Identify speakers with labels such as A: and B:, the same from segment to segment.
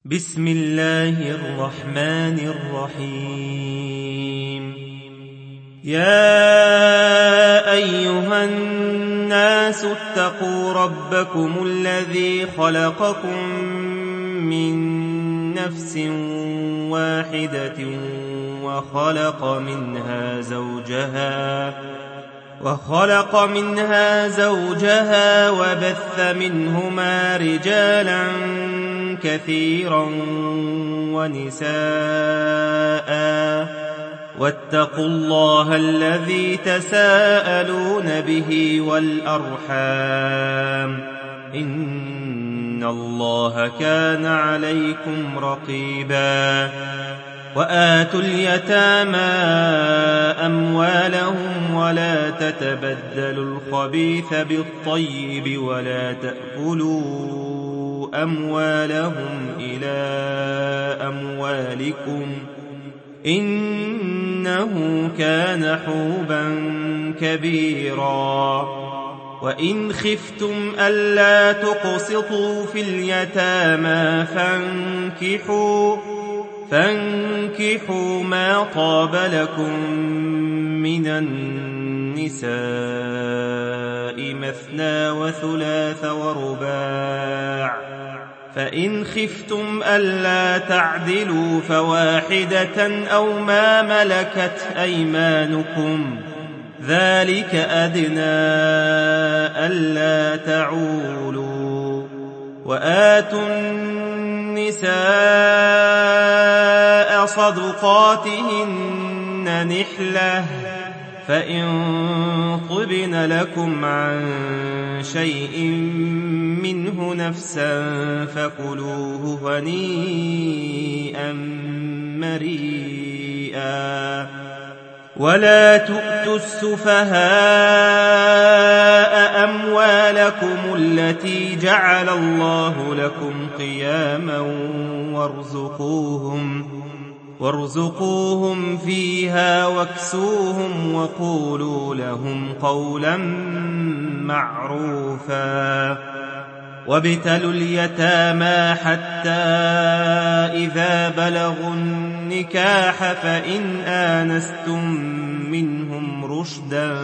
A: بسم الله الرحمن الرحيم. يا أيها الناس اتقوا ربكم الذي خلقكم من نفس واحدة وخلق منها زوجها وبث منهما رجالا كثيرا ونساء، واتقوا الله الذي تساءلون به والأرحام، إن الله كان عليكم رقيبا. وآتوا اليتامى أموالهم ولا تتبدلوا الخبيث بالطيب ولا تأكلوا أموالهم إلى أموالكم إنه كان حوبا كبيرا. وإن خفتم ألا تقسطوا في اليتامى فانكحوا ما طاب لكم من النساء مثنى وثلاث ورباع، فإن خفتم ألا تعدلوا فواحدة أو ما ملكت أيمانكم، ذلك أدنى ألا تعولوا. وآتوا النساء صدقاتهن نحلة، فإن طبن لكم عن شيء منه نفسا فكلوه هنيئا مريئا. ولا تؤتوا السفهاء أموالكم التي جعل الله لكم قياما وارزقوهم فيها واكسوهم وقولوا لهم قولا معروفا. وابتلوا اليتامى حتى إذا بلغوا النكاح فإن آنستم منهم رشدا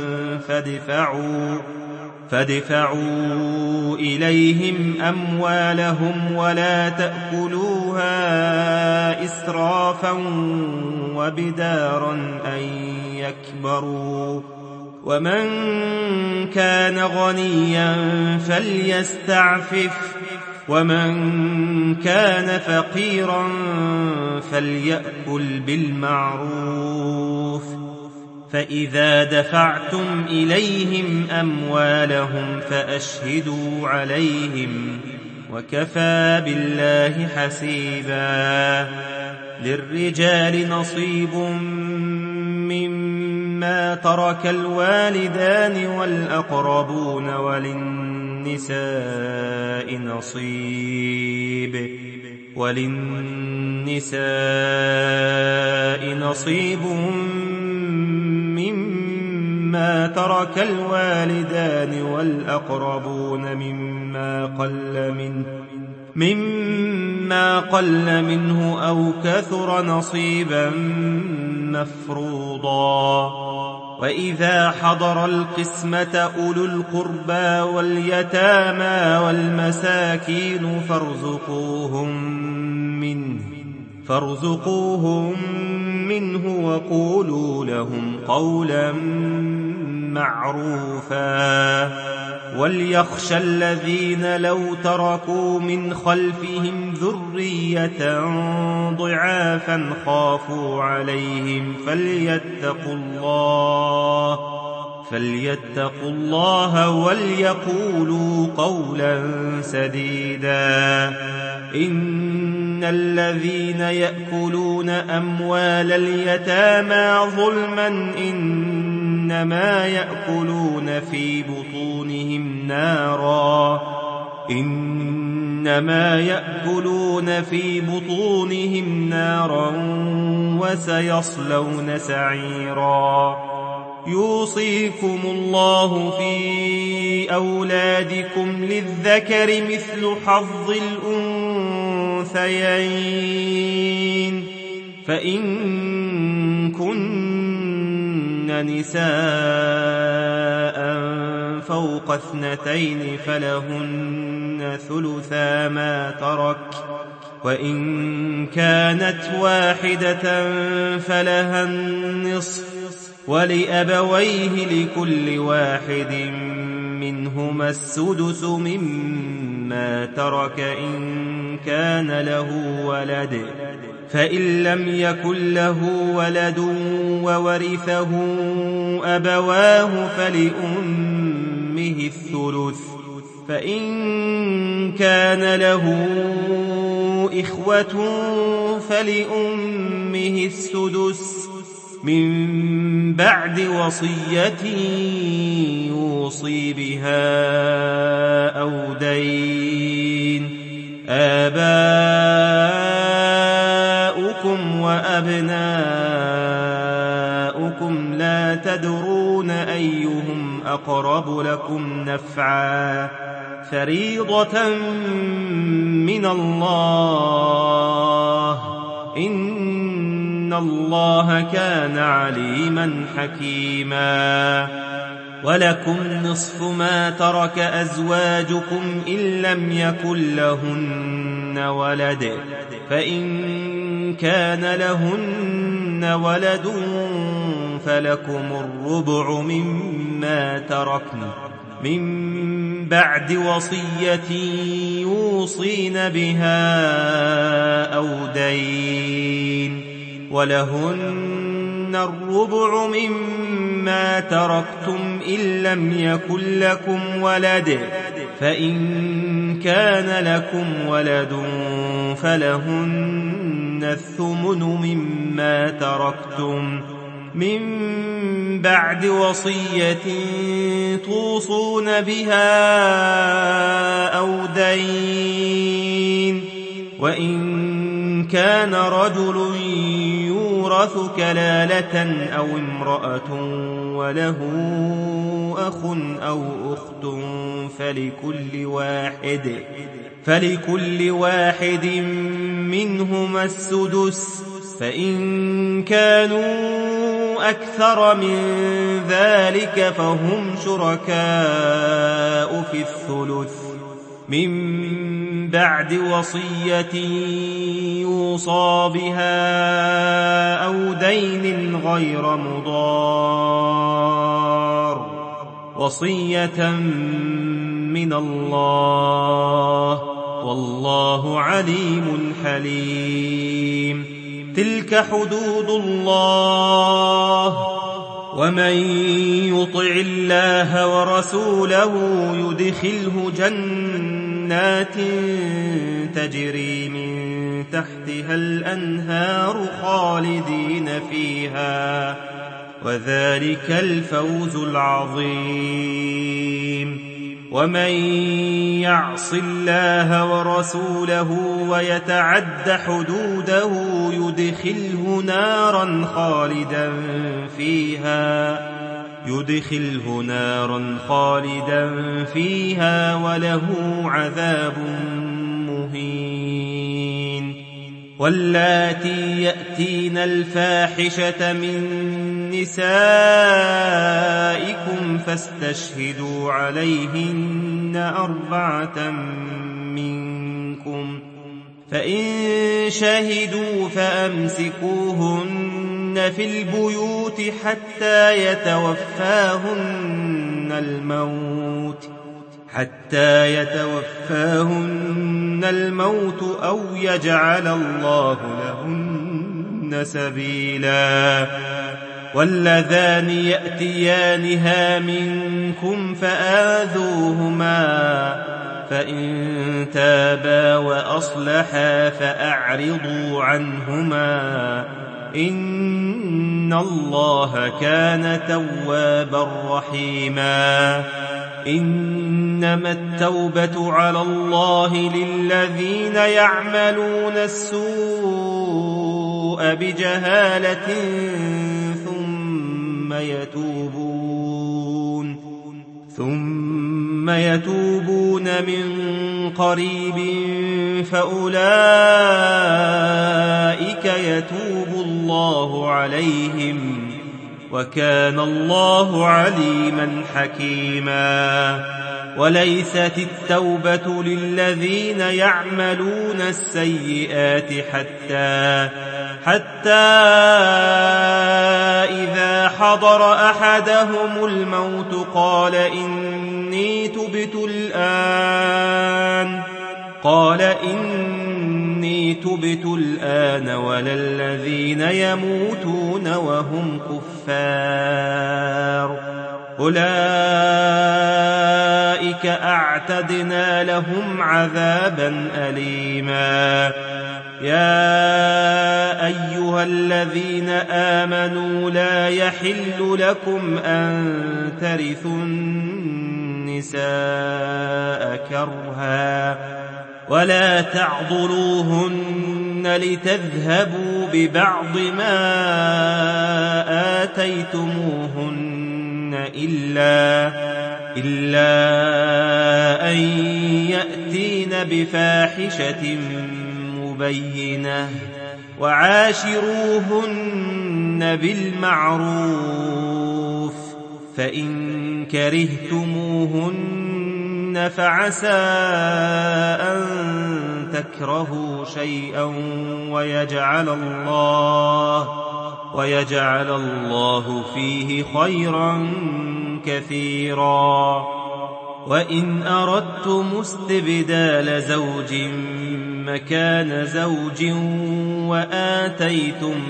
A: فادفعوا إليهم أموالهم ولا تأكلوها إسرافا وبدارا أن يكبروا. ومن كان غنيا فليستعفف، ومن كان فقيرا فليأكل بالمعروف. فإذا دفعتم إليهم أموالهم فأشهدوا عليهم، وكفى بالله حسيبا. للرجال نصيب مما ترك الوالدان والأقربون، وللنساء نصيب مما ترك الوالدان والأقربون مما قل منه أو كثر نصيبا مفروضا. وإذا حضر القسمة أولو القربى واليتامى والمساكين فارزقوهم منه وقولوا لهم قولا معروفا. وليخشى الذين لو تركوا من خلفهم ذرية ضعافا خافوا عليهم فليتقوا الله وليقولوا قولا سديدا. إن الذين يأكلون أموال اليتامى ظلما إنما يأكلون في بطونهم نارا وسيصلون سعيرا. يوصيكم الله في أولادكم للذكر مثل حظ الأنثيين فإن كن نساء فوق 2 فلهن ثلثا ما ترك وإن كانت واحدة فلها النصف ولأبويه لكل واحد منهما السدس مما ترك إن كان له ولد فإن لم يكن له ولد وورثه أبواه فلأمه الثلث فإن كان له إخوة فلأمه السدس من بعد وصية يوصي بها أو دين آباؤكم وأبناؤكم لا تدرون أيهم أقرب لكم نفعا فريضة من الله إن الله كان عليما حكيما ولكم نصف ما ترك أزواجكم إن لم يكن لهن ولد فإن كان لهن ولد فلكم الربع مما تركن من بعد وصية يوصين بها أو دين ولهن الربع مما تركتم إن لم يكن لكم ولد فإن كان لكم ولد فلهن الثمن مما تركتم من بعد وصية توصون بها أو دين وإن كان رجل يورث كلالة أو امرأة وله أخ أو أخت فلكل واحد منهما السدس فإن كانوا أكثر من ذلك فهم شركاء في الثلث من بعد وصية يوصى بها أو دين غير مضار وصية من الله والله عليم حليم تلك حدود الله ومن يطع الله ورسوله يدخله جنات تجري من تحتها الأنهار خالدين فيها وذلك الفوز العظيم ومن يعص الله ورسوله ويتعد حدوده يدخله نارا خالدا فيها وله عذاب مهين واللاتي يأتين الفاحشة من نسائكم فاستشهدوا عليهن 4 منكم فإن شهدوا فأمسكوهن في البيوت حتى يتوفاهن الموت أو يجعل الله لهن سبيلا واللذان يأتيانها منكم فآذوهما فإن تابا وأصلحا فأعرضوا عنهما إن الله كان توابا رحيما إنما التوبة على الله للذين يعملون السوء بجهالة ثم ثم يتوبون من قريب فأولئك يتوب الله عليهم وكان الله عليما حكيما. وليست التوبة للذين يعملون السيئات حتى إذا حضر أحدهم الموت قال إني تبت الآن ولا الذين يموتون وهم كفار أولئك أعتدنا لهم عذابا أليما. يا أيها الذين آمنوا لا يحل لكم أن ترثوا النساء كرها ولا تعضلوهن لتذهبوا ببعض ما آتيتموهن إلا أن يأتين بفاحشة مبينة وعاشروهن بالمعروف فإن كرهتموهن فعسى أن تكرهوا شيئا ويجعل الله فيه خيرا كثيرا. وإن أردتم استبدال زوج مكان زوج وآتيتم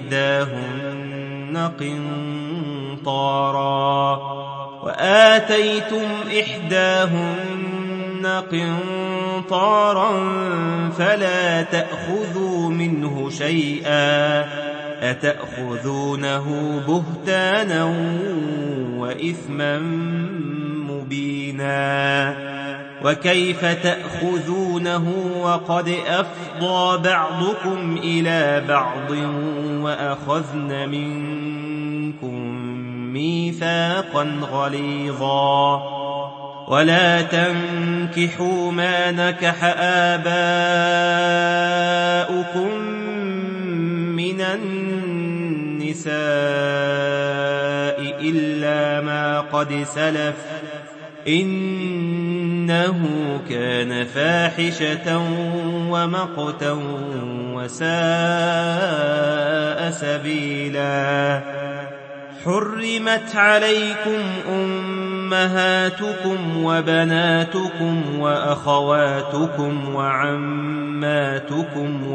A: إحداهن قنطارا فلا تأخذوا منه شيئا أتأخذونه بهتانا وإثما مبينا. وكيف تأخذونه وقد أفضى بعضكم إلى بعض وأخذن منكم ميثاقا غليظا. ولا تنكحوا ما نكح آباؤكم من النساء إلا ما قد سلف إنه كان فاحشة ومقتا وساء سبيلا. حرمت عليكم أمهاتكم وبناتكم وأخواتكم وعماتكم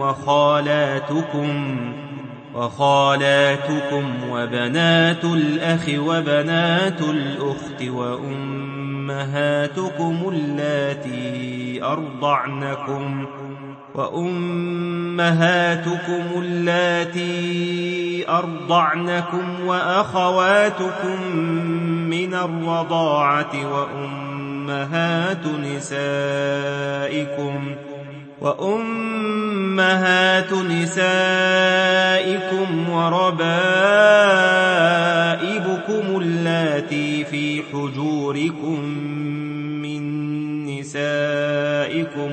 A: وخالاتكم وبنات الأخ وبنات الأخت وأمهاتكم اللاتي أرضعنكم وأخواتكم من الرضاعة وأمهات نسائكم وربائبكم اللاتي في حجوركم من نسائكم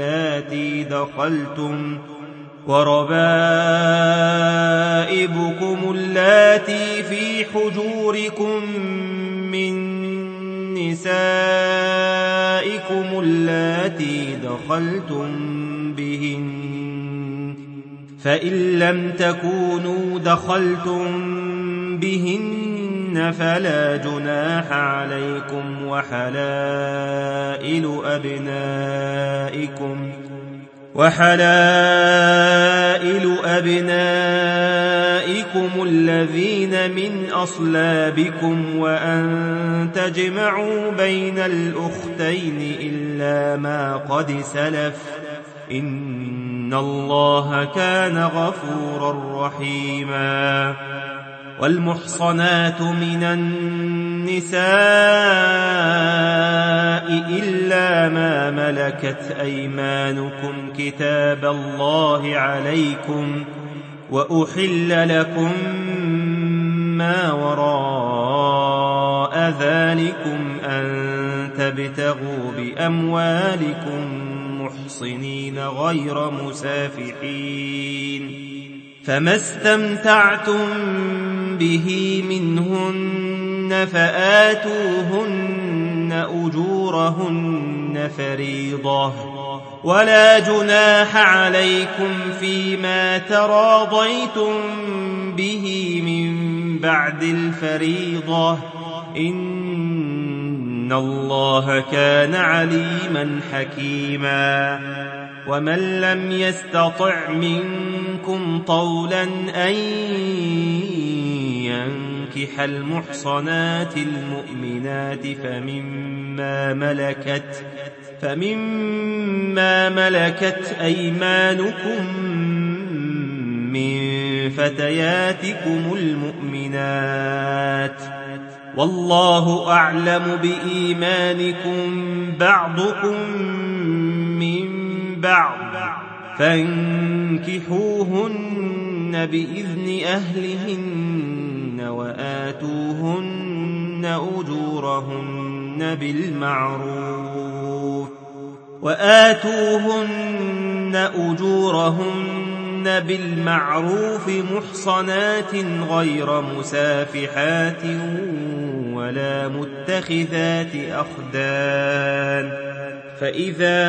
A: اللاتي دخلتم بهن فإن لم تكونوا دخلتم بهن فلا جناح عليكم. وحلائل أبنائكم الذين من أصلابكم وأن تجمعوا بين الأختين إلا ما قد سلف إن الله كان غفورا رحيما. والمحصنات من النساء إلا ما ملكت أيمانكم كتاب الله عليكم وأحل لكم ما وراء ذلكم أن تبتغوا بأموالكم محصنين غير مسافحين، فما استمتعتم به منهن فآتوهن أجورهن فريضة، ولا جناح عليكم فيما تراضيتم به من بعد الفريضة، إن الله كان عليما حكيما. ومن لم يستطع منكم طولا أن ينكح المحصنات المؤمنات فمما ملكت أيمانكم من فتياتكم المؤمنات، والله أعلم بإيمانكم بعضكم من بعض، فانكحوهن بإذن أهلهن وآتوهن أجورهن بالمعروف محصنات غير مسافحات ولا متخذات أخدان، فإذا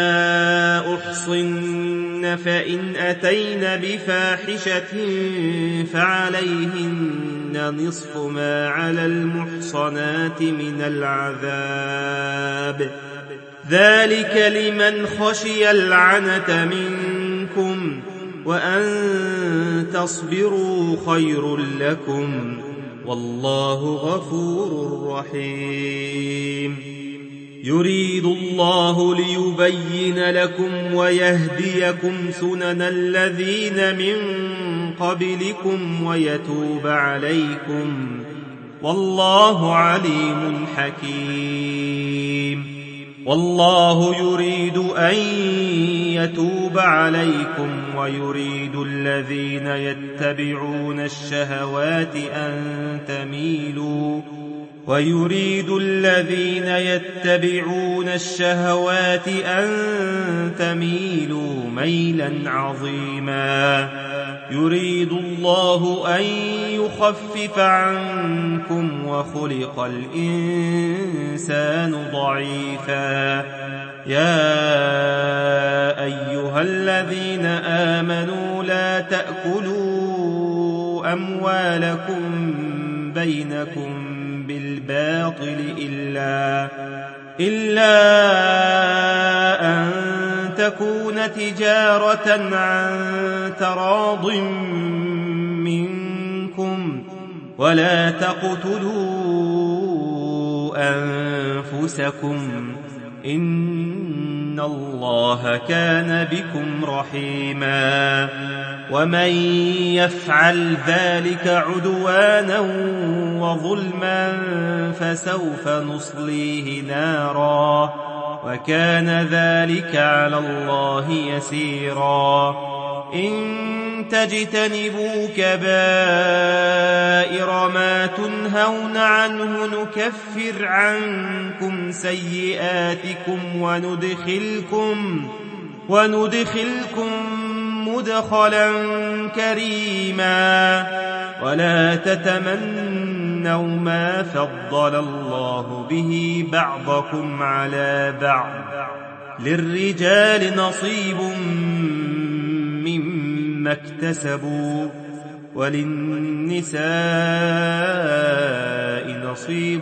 A: أحصن فإن أتين بفاحشة فعليهن نصف ما على المحصنات من العذاب، ذلك لمن خشي العنة منكم، وأن تصبروا خير لكم، والله غفور رحيم. يريد الله ليبين لكم ويهديكم سنن الذين من قبلكم ويتوب عليكم، والله عليم حكيم. والله يريد أن يتوب عليكم ويريد الذين يتبعون الشهوات أن تميلوا ميلا عظيما. يريد الله أن يخفف عنكم وخلق الإنسان ضعيفا. يا أيها الذين آمنوا لا تأكلوا أموالكم بينكم بالباطل إلا أن تكون تجارة عن تراض منكم، ولا تقتلوا أنفسكم، إن الله كان بكم رحيما. ومن يفعل ذلك عدوانا وظلما فسوف نصليه نارا، وكان ذلك على الله يسيرا. إن تجتنبوا كبائر ما تنهون عنه نكفر عنكم سيئاتكم وندخلكم مدخلا كريما. ولا تتمنوا ما فضل الله به بعضكم على بعض، للرجال نصيب مما اكتسبوا وللنساء نصيب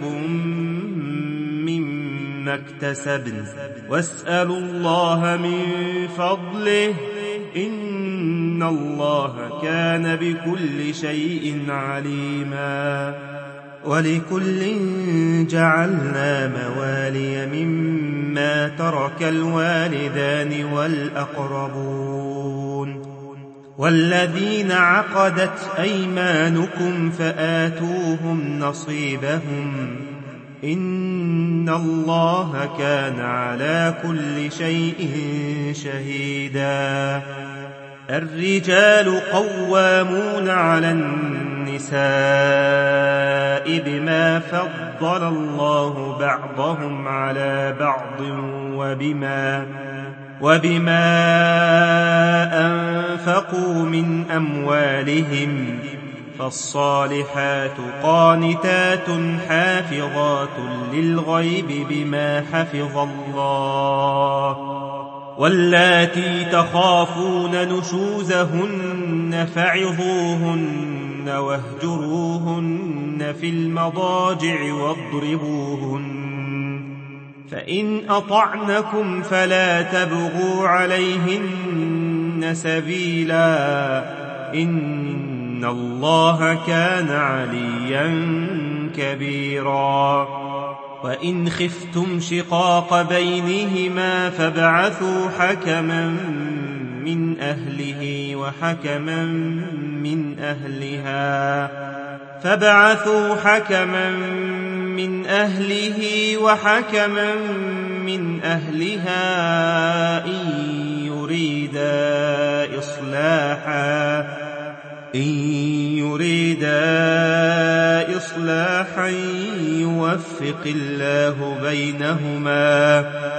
A: مما اكتسبن، واسألوا الله من فضله، إن الله كان بكل شيء عليما. ولكل جعلنا موالي مما ترك الوالدان والأقربون والذين عقدت أيمانكم فآتوهم نصيبهم، إن الله كان على كل شيء شهيدا. الرجال قوامون على النساء النساء بما فضل الله بعضهم على بعض وبما أنفقوا من أموالهم فالصالحات قانتات حافظات للغيب بما حفظ الله واللاتي تخافون نشوزهن فعظوهن واهجروهن في المضاجع واضربوهن فإن أطعنكم فلا تبغوا عليهن سبيلا إن الله كان عليا كبيرا وإن خفتم شقاق بينهما فابعثوا حكما من أهله وحكما من أهلها إن يريدا إصلاحا يوفق الله بينهما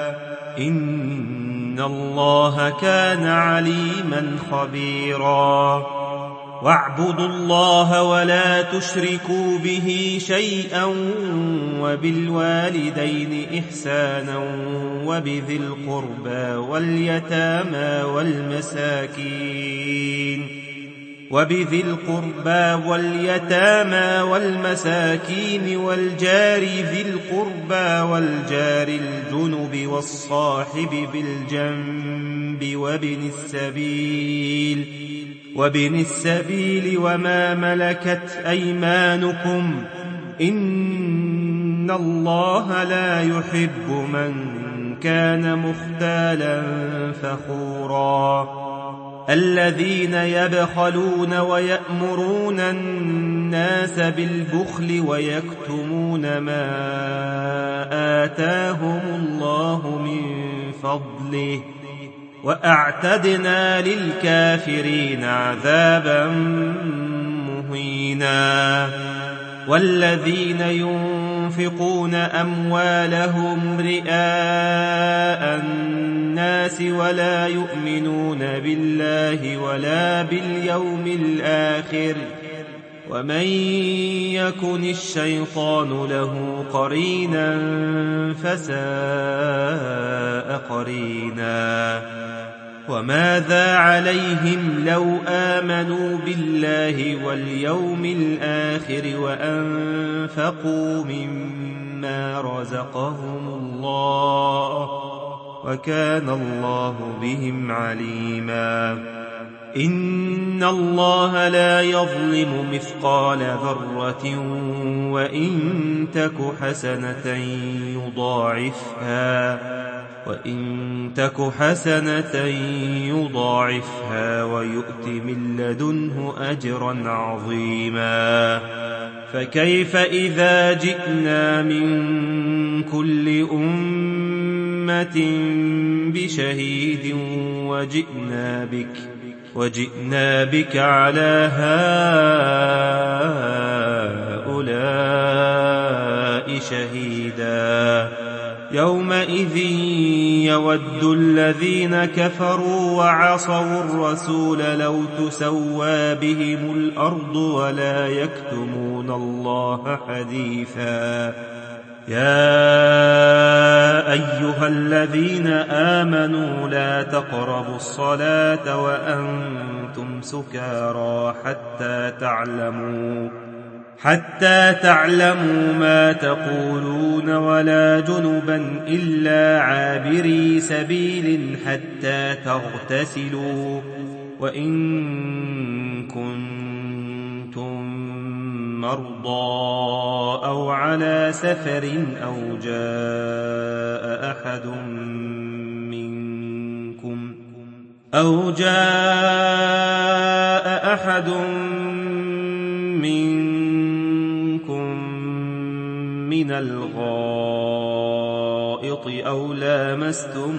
A: إن الله كان عليما خبيرا واعبدوا الله ولا تشركوا به شيئا وبالوالدين إحسانا وبذي القربى واليتامى والمساكين والجار ذي القربى والجار الجنب والصاحب بالجنب وابن السبيل وما ملكت أيمانكم إن الله لا يحب من كان مختالا فخورا الذين يبخلون ويأمرون الناس بالبخل ويكتمون ما آتاهم الله من فضله وأعتدنا للكافرين عذابا مهينا والذين ينفقون أموالهم رئاء الناس ولا يؤمنون بالله ولا باليوم الآخر ومن يكن الشيطان له قرينا فساء قرينا وماذا عليهم لو آمنوا بالله واليوم الآخر وأنفقوا مما رزقهم الله وكان الله بهم عليما إن الله لا يظلم مثقال ذرة وإن تك حسنة يضاعفها ويؤت من لدنه أجرا عظيما فكيف إذا جئنا من كل أمة بشهيد وجئنا بك على هؤلاء شهيدا يومئذ يود الذين كفروا وعصوا الرسول لو تسوى بهم الأرض ولا يكتمون الله حديثا يا أيها الذين آمنوا لا تقربوا الصلاة وأنتم سكارى حتى تعلموا ما تقولون ولا جنبا إلا عابري سبيل حتى تغتسلوا وإن كنتم مرضى أو على سفر أو جاء أحد منكم من الغائط أو لامستم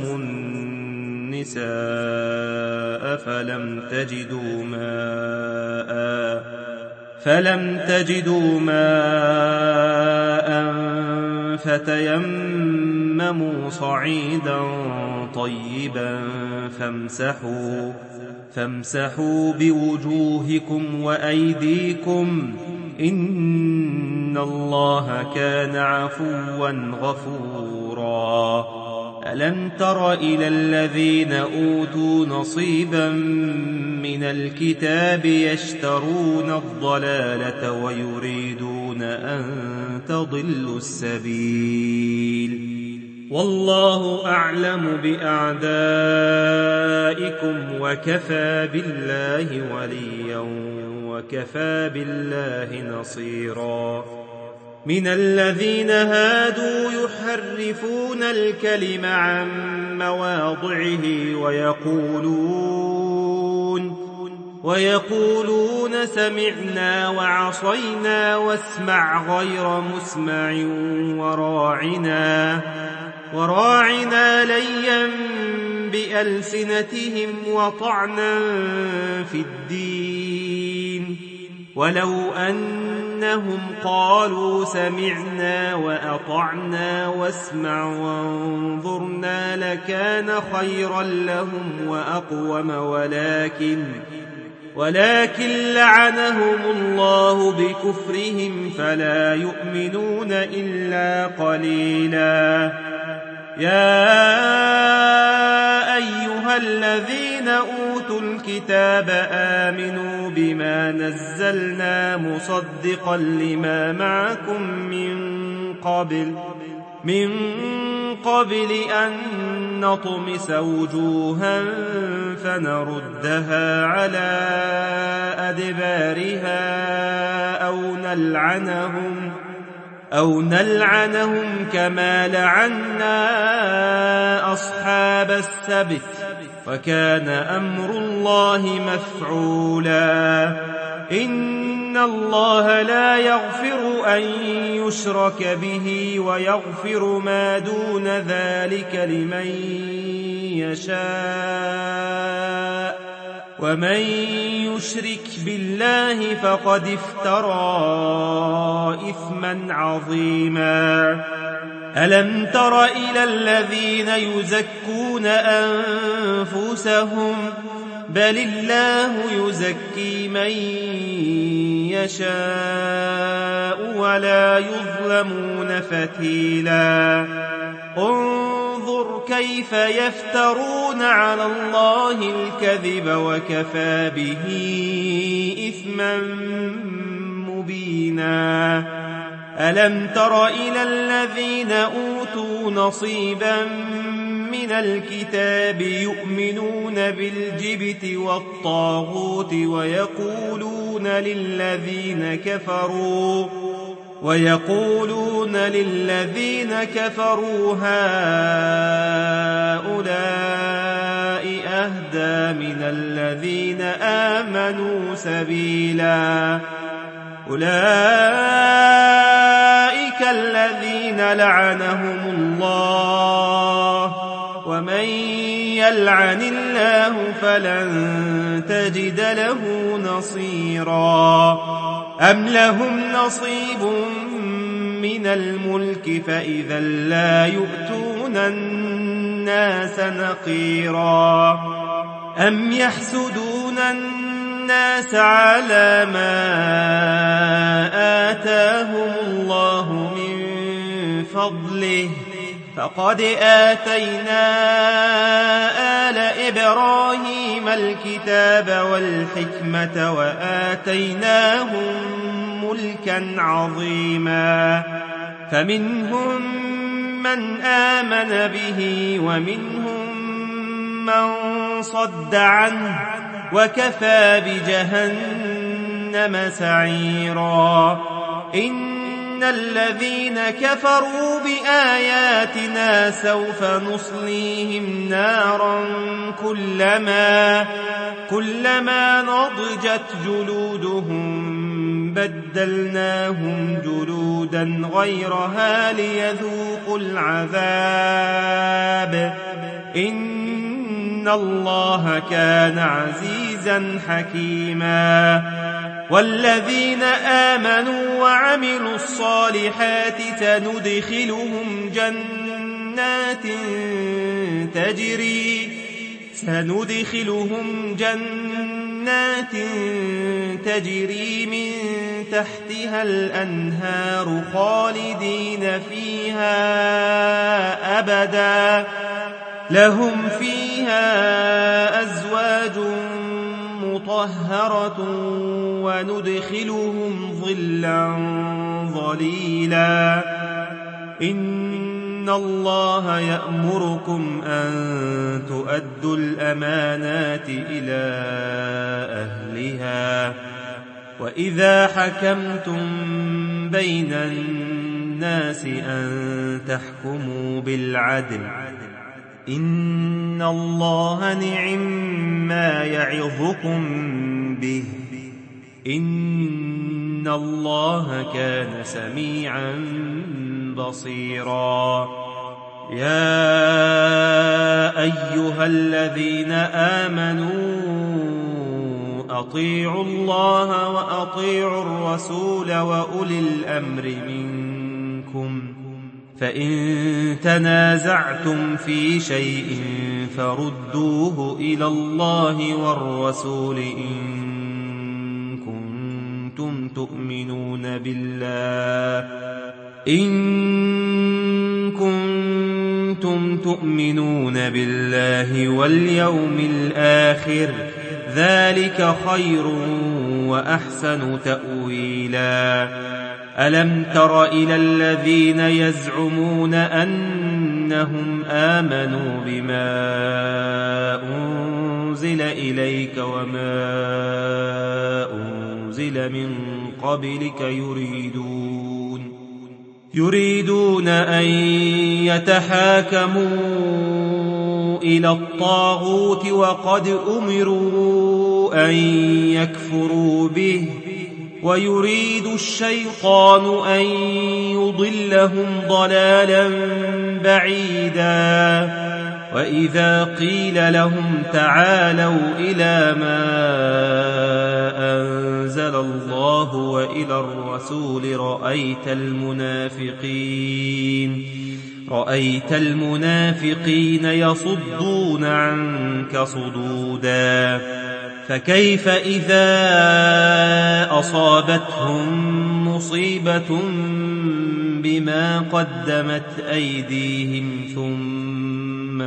A: النساء فلم تجدوا ماء فتيمموا صعيدا طيبا فامسحوا بوجوهكم وأيديكم إن الله كان عفوا غفورا. ألم تر إلى الذين أوتوا نصيبا من الكتاب يشترون الضلالة ويريدون أن تضلوا السبيل والله أعلم بأعدائكم وكفى بالله وليا وكفى بالله نصيرا. من الذين هادوا يحرفون الكلم عن مواضعه ويقولون سمعنا وعصينا واسمع غير مسمع وراعنا ليا بألسنتهم وطعنا في الدين ولو أنهم قالوا سمعنا وأطعنا واسمع وانظرنا لكان خيرا لهم وأقوم ولكن لعنهم الله بكفرهم فلا يؤمنون إلا قليلا. يا أيها الذين أوتوا الكتاب آمنوا بما نزلنا مصدقا لما معكم من قبل أن نطمس وجوها فنردها على أدبارها أو نلعنهم كما لعنا أصحاب السبت وكان أمر الله مفعولا. إن الله لا يغفر أن يشرك به ويغفر ما دون ذلك لمن يشاء ومن يشرك بالله فقد افترى إثما عظيما. ألم تر إلى الذين يزكون أنفسهم بل الله يزكي من يشاء ولا يظلمون فتيلا. انظر كيف يفترون على الله الكذب وكفى به إثما مبينا. ألم تر إلى الذين أوتوا نصيبا من الكتاب يؤمنون بالجبت والطاغوت ويقولون للذين كفروا هؤلاء أهدى من الذين آمنوا سبيلا. أولئك الذين لعنهم الله ومن يلعن الله فلن تجد له نصيرا. أم لهم نصيب من الملك فإذا لا يؤتون الناس نقيرا. أم يحسدون الناس على ما آتاهم الله من فضله فقد آتينا آل إبراهيم الكتاب والحكمة وآتيناهم ملكا عظيما. فمنهم من آمن به ومنهم من صد عنه وكفى بجهنم سعيرا. إن الذين كفروا بآياتنا سوف نصليهم نارا كلما نضجت جلودهم بدلناهم جلودا غيرها ليذوقوا العذاب إن الله كان عزيزا حكيما. والذين آمنوا وعملوا الصالحات سندخلهم جنات تجري من تحتها الأنهار خالدين فيها أبدا لهم فيها أزواج مطهرة وندخلهم ظلا ظليلا إن الله يأمركم أن تؤدوا الأمانات إلى أهلها وإذا حكمتم بين الناس أن تحكموا بالعدل إن الله نعما يعظكم به إن الله كان سميعا بصيرا يا أيها الذين آمنوا أطيعوا الله وأطيعوا الرسول وأولي الأمر منكم فإن تنازعتم في شيء فردوه إلى الله والرسول إن كنتم تؤمنون بالله واليوم الآخر ذلك خير وأحسن تأويلا ألم تر إلى الذين يزعمون أنهم آمنوا بما أنزل إليك وما أنزل من قبلك يريدون أن يتحاكموا إلى الطاغوت وقد أمروا أن يكفروا به ويريد الشيطان أن يضلهم ضلالا بعيدا وإذا قيل لهم تعالوا إلى ما أنزل الله وإلى الرسول رأيت المنافقين يصدون عنك صدودا فكيف إذا أصابتهم مصيبة بما قدمت أيديهم ثم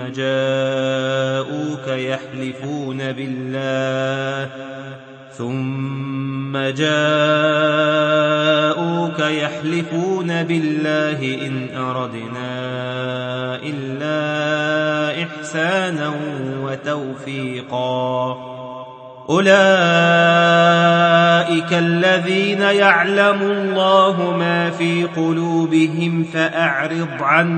A: جاءوك يحلفون بالله إن أردنا إلا إحسانا وتوفيقا أولئك الذين يعلم الله ما في قلوبهم فأعرض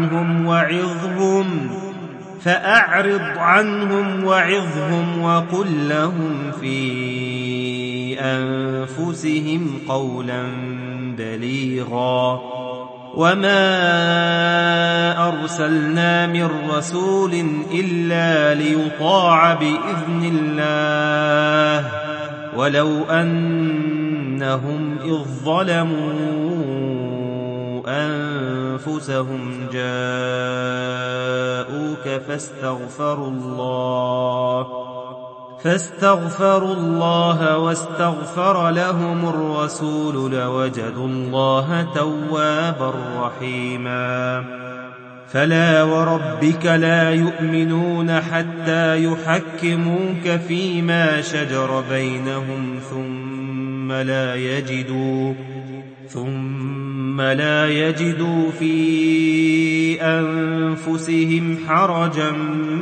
A: عنهم وعظهم وقل لهم في أنفسهم قولا بليغا وما أرسلنا من رسول إلا ليطاع بإذن الله ولو أنهم إذ ظلموا أنفسهم جاءوك فاستغفروا الله واستغفر لهم الرسول لوجدوا الله توابا رحيما فلا وربك لا يؤمنون حتى يحكموك فيما شجر بينهم ثم لا يجدوا في أنفسهم حرجا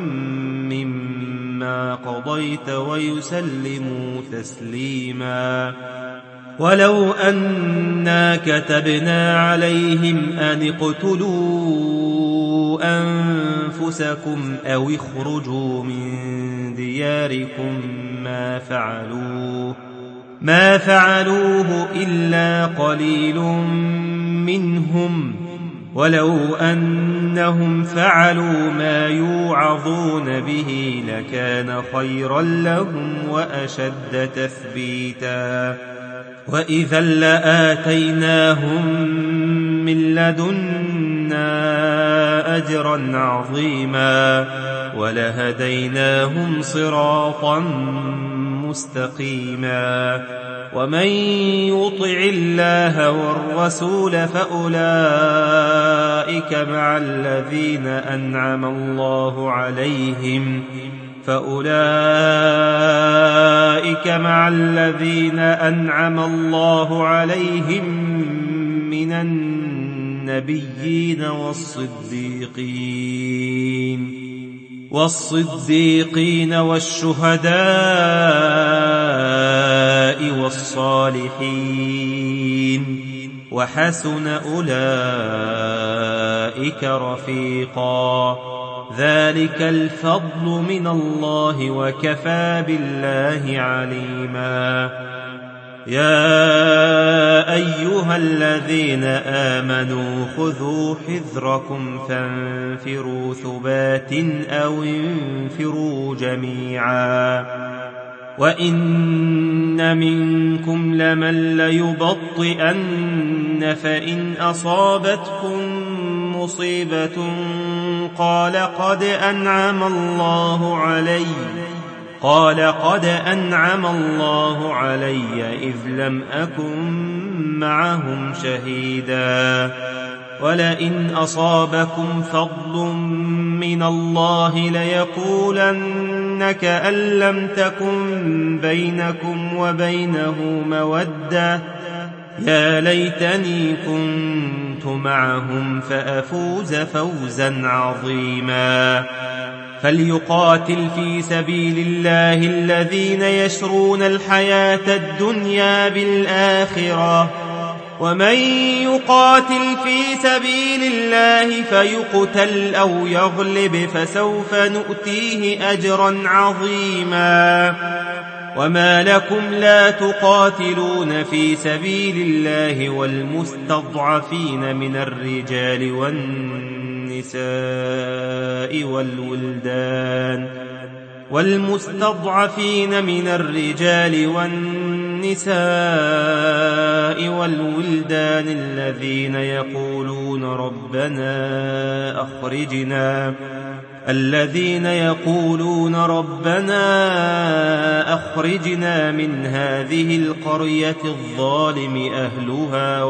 A: مما قضيت ويسلموا تسليما ولو أنا كتبنا عليهم أن اقتلوا أنفسكم أو اخرجوا من دياركم ما فعلوه إلا قليل منهم ولو أنهم فعلوا ما يوعظون به لكان خيرا لهم وأشد تثبيتا وإذا لآتيناهم من لدنا أجرا عظيما ولهديناهم صراطا مستقيما ومن يطع الله والرسول فأولئك مع الذين أنعم الله عليهم من النبيين والصديقين والشهداء والصالحين وحسن أولئك رفيقا ذلك الفضل من الله وكفى بالله عليما يا أيها الذين آمنوا خذوا حذركم فانفروا ثبات أو انفروا جميعا وإن منكم لمن ليبطئن فإن أصابتكم مصيبة قال قد أنعم الله علي إذ لم أكن معهم شهيدا ولئن أصابكم فضل من الله ليقولن كأن لم تكن بينكم وبينه مودة يا ليتني كنت معهم فأفوز فوزا عظيما فليقاتل في سبيل الله الذين يشرون الحياة الدنيا بالآخرة ومن يقاتل في سبيل الله فيقتل أو يغلب فسوف نؤتيه أجرا عظيما وما لكم لا تقاتلون في سبيل الله والمستضعفين من الرجال والولدان الذين يقولون ربنا أخرجنا من هذه القرية الظالم أهلها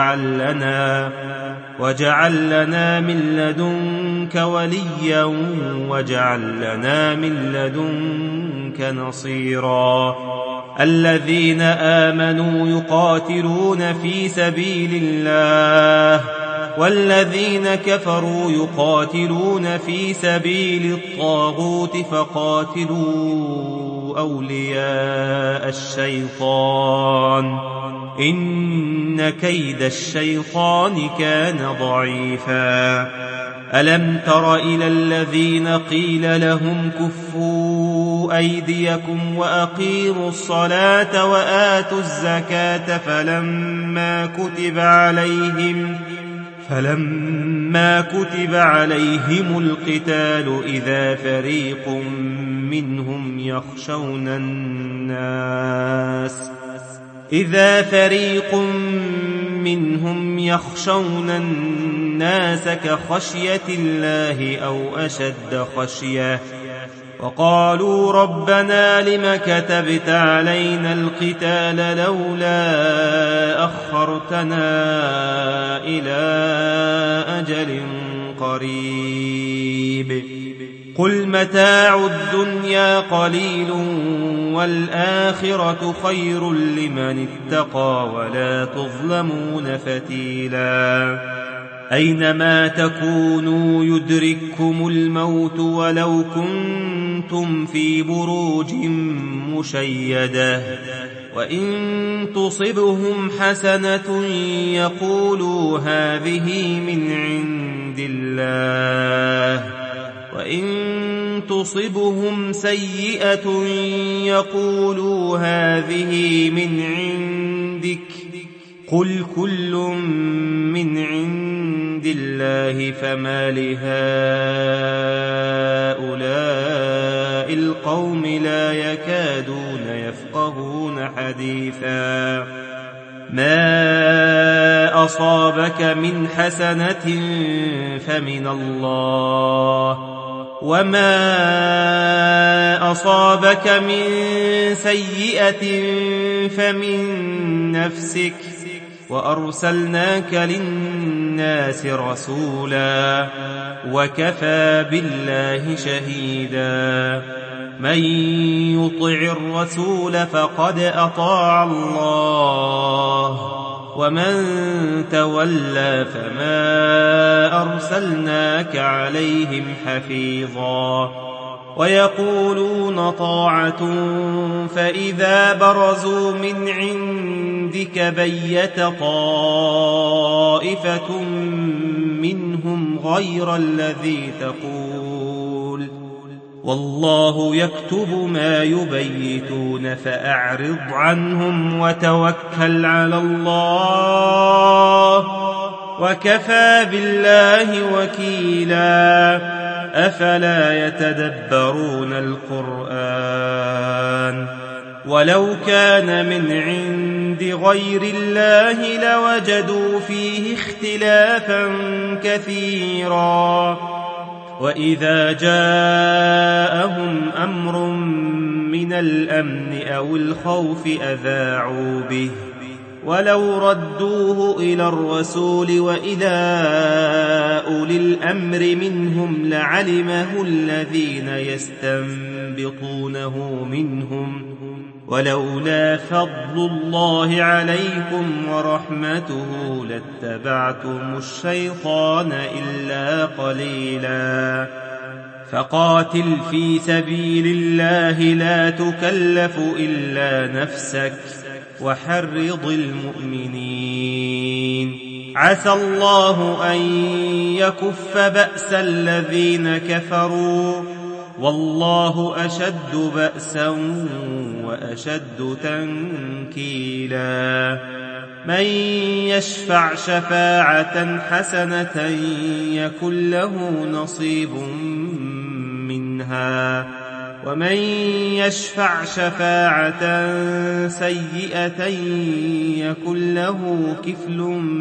A: واجعل لنا من لدنك وليا واجعل لنا من لدنك نصيرا الذين آمنوا يقاتلون في سبيل الله والذين كفروا يقاتلون في سبيل الطاغوت فقاتلوا أولياء الشيطان إن كيد الشيطان كان ضعيفا ألم تر إلى الذين قيل لهم كفوا أيديكم وأقيموا الصلاة وآتوا الزكاة فلما كتب عليهم القتال إذا فريق منهم يخشون الناس كخشية الله أو أشد خشية وقالوا ربنا لم كتبت علينا القتال لولا أخرتنا إلى أجل قريب قل متاع الدنيا قليل والآخرة خير لمن اتقى ولا تظلمون فتيلا أينما تكونوا يدرككم الموت ولو كنتم في بروج مشيدة وإن تصبهم حسنة يقولوا هذه من عند الله وإن تصبهم سيئة يقولوا هذه من عندك قل كل من عند الله فما لهؤلاء القوم لا يكادون يفقهون حديثا ما أصابك من حسنة فمن الله، وما أصابك من سيئة فمن نفسك، وأرسلناك للناس رسولا وكفى بالله شهيدا. من يطع الرسول فقد أطاع الله، ومن تولى فما أرسلناك عليهم حفيظا. ويقولون طاعة فإذا برزوا من عندك بيت طائفة منهم غير الذي تقول، والله يكتب ما يبيتون، فأعرض عنهم وتوكل على الله، وكفى بالله وكيلا. أفلا يتدبرون القرآن؟ ولو كان من عند غير الله لوجدوا فيه اختلافا كثيرا. وإذا جاءهم أمر من الأمن أو الخوف أذاعوا به، ولو ردوه إلى الرسول وإلى أولي الأمر منهم لعلمه الذين يستنبطونه منهم، ولولا فضل الله عليكم ورحمته لاتبعتم الشيطان إلا قليلا. فقاتل في سبيل الله لا تكلف إلا نفسك، وحرض المؤمنين. عسى الله أن يكف بأس الذين كفروا، والله أشد بأسا وأشد تنكيلا. من يشفع شفاعة حسنة يكن له نصيب منها، ومن يشفع شفاعة سيئة يكن له كفل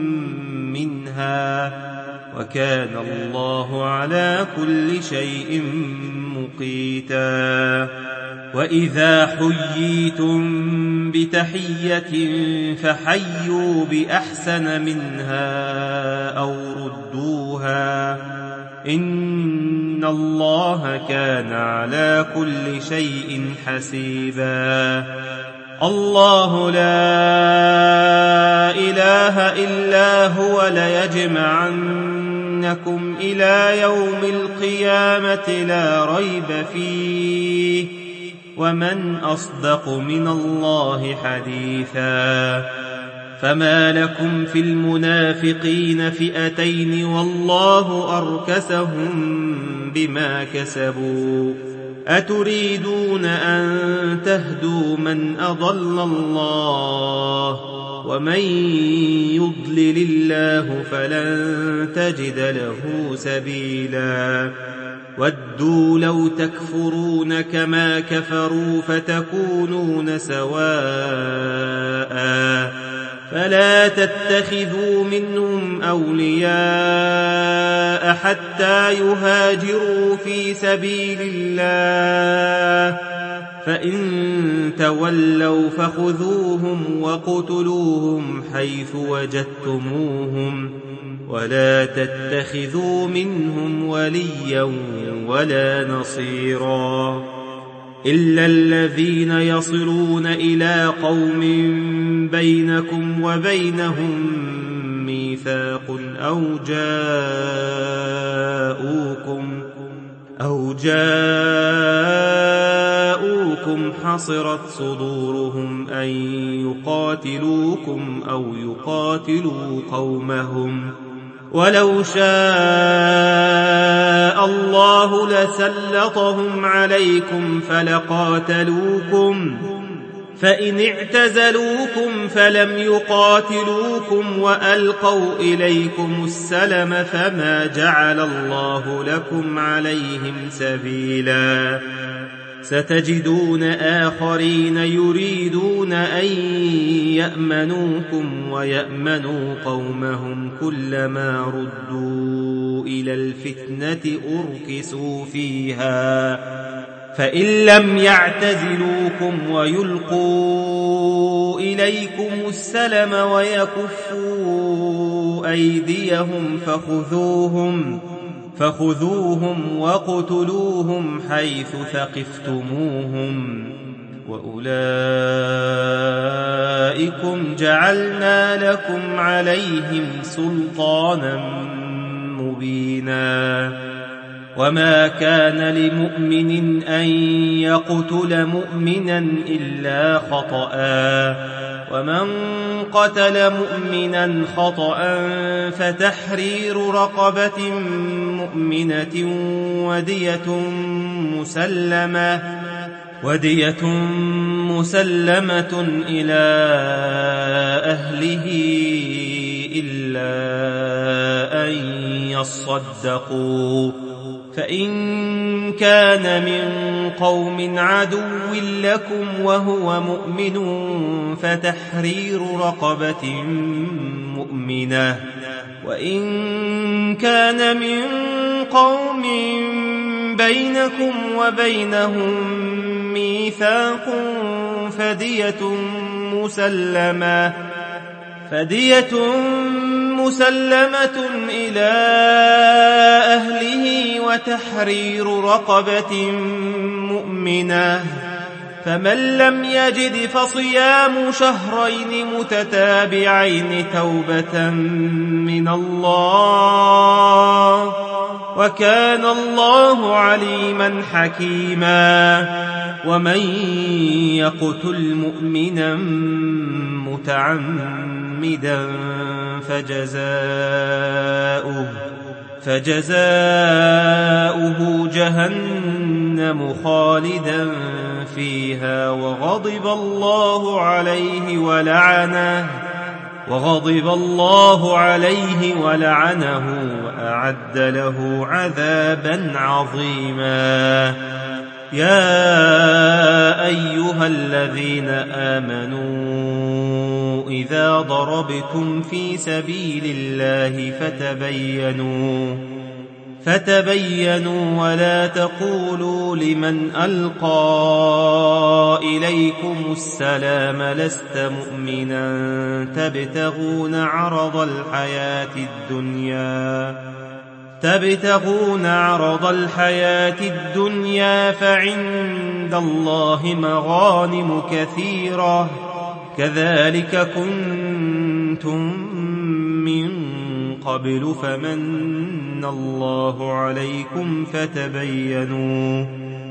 A: منها، وكان الله على كل شيء مقيتا. وإذا حييتم بتحية فحيوا بأحسن منها أو ردوها، إن الله كان على كل شيء حسيبا. الله لا إله إلا هو ليجمعنكم إلى يوم القيامة لا ريب فيه، ومن أصدق من الله حديثا. فما لكم في المنافقين فئتين والله أركسهم بما كسبوا، أتريدون أن تهدوا من أضل الله، ومن يضلل الله فلن تجد له سبيلا. ودوا لو تكفرون كما كفروا فتكونون سواء، فلا تتخذوا منهم أولياء حتى يهاجروا في سبيل الله، فإن تولوا فخذوهم وقتلوهم حيث وجدتموهم، ولا تتخذوا منهم وليا ولا نصيرا، إلا الذين يصلون إلى قوم بينكم وبينهم ميثاق أو جاءوكم حصرت صدورهم أن يقاتلوكم أو يقاتلوا قومهم، ولو شاء الله لسلطهم عليكم فلقاتلوكم، فإن اعتزلوكم فلم يقاتلوكم وألقوا إليكم السلم فما جعل الله لكم عليهم سبيلا. ستجدون آخرين يريدون أن يأمنوكم ويأمنوا قومهم كلما ردوا إلى الفتنة أركسوا فيها فإن لم يعتزلوكم ويلقوا إليكم السلم ويكفوا أيديهم فخذوهم وقتلوهم حيث ثقفتموهم وأولئكم جعلنا لكم عليهم سلطانا مبينا وما كان لمؤمن أن يقتل مؤمنا إلا خطأ ومن قتل مؤمنا خطأ فتحرير رقبة مؤمنة ودية مسلمة إلى أهله إلا أن يصدقوا فإن كان من قوم عدو لكم وهو مؤمن فتحرير رقبة مؤمنة وإن كان من قوم بينكم وبينهم ميثاق فدية مسلمة إلى أهله وتحرير رقبة مؤمنة فمن لم يجد فصيام شهرين متتابعين توبة من الله وكان الله عليما حكيما ومن يقتل مؤمنا متعمدا فجزاؤه جهنم خالدا فيها وغضب الله عليه ولعنه وأعد له عذابا عظيما يا أيها الذين آمنوا إذا ضربتم في سبيل الله فتبينوا ولا تقولوا لمن ألقى إليكم السلام لست مؤمنا تبتغون عرض الحياة الدنيا فعند الله مغانم كثيرة كذلك كنتم من قبل فمن الله عليكم فتبينوا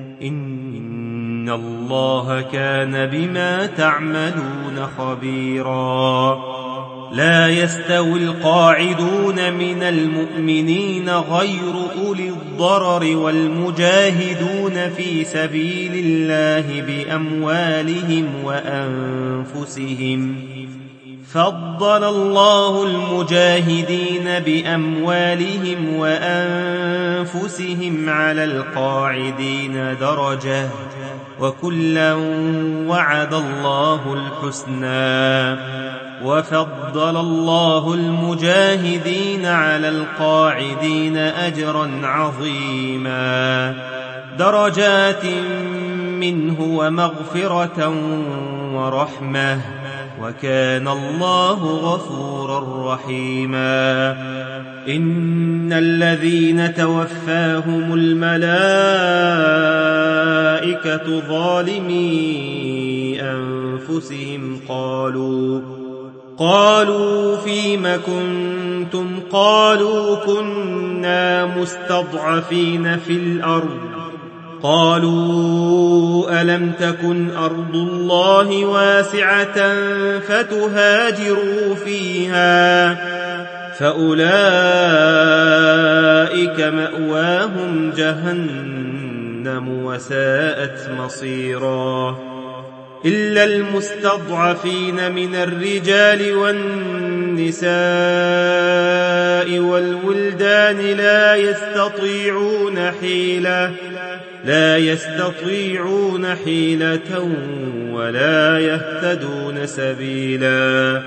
A: إن الله كان بما تعملون خبيرا لا يستوي القاعدون من المؤمنين غير أولي الضرر والمجاهدون في سبيل الله بأموالهم وأنفسهم فضل الله المجاهدين بأموالهم وأنفسهم على القاعدين درجة وكلا وعد الله الحسنى وفضل الله المجاهدين على القاعدين أجرا عظيما درجات منه ومغفرة ورحمة وكان الله غفورا رحيما إن الذين توفاهم الملائكة ظالمي أنفسهم قالوا فيم كنتم قالوا كنا مستضعفين في الأرض قالوا ألم تكن أرض الله واسعة فتهاجروا فيها فأولئك مأواهم جهنم وساءت مصيرا إلا المستضعفين من الرجال والنساء لا يستطيعون حيلة ولا يهتدون سبيلا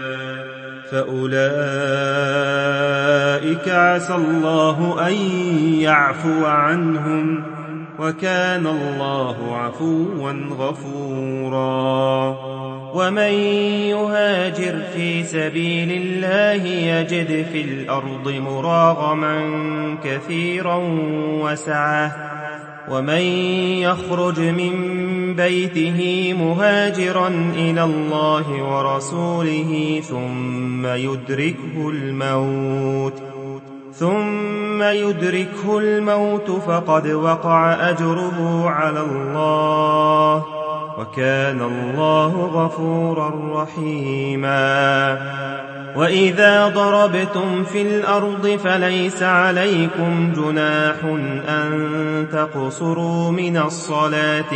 A: فأولئك عسى الله أن يعفو عنهم وكان الله عفوا غفورا ومن يهاجر في سبيل الله يجد في الأرض مراغما كثيرا وسعة ومن يخرج من بيته مهاجرا إلى الله ورسوله ثم يدركه الموت فقد وقع أجره على الله وكان الله غفورا رحيما وإذا ضربتم في الأرض فليس عليكم جناح أن تقصروا من الصلاة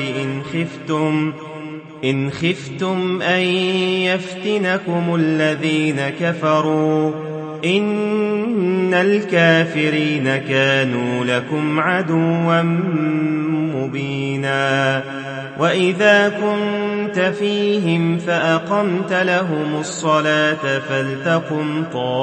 A: إن خفتم أن يفتنكم الذين كفروا إن الكافرين كانوا لكم عدوا مبينا وإذا كنت فيهم فأقمت لهم الصلاة فلتقم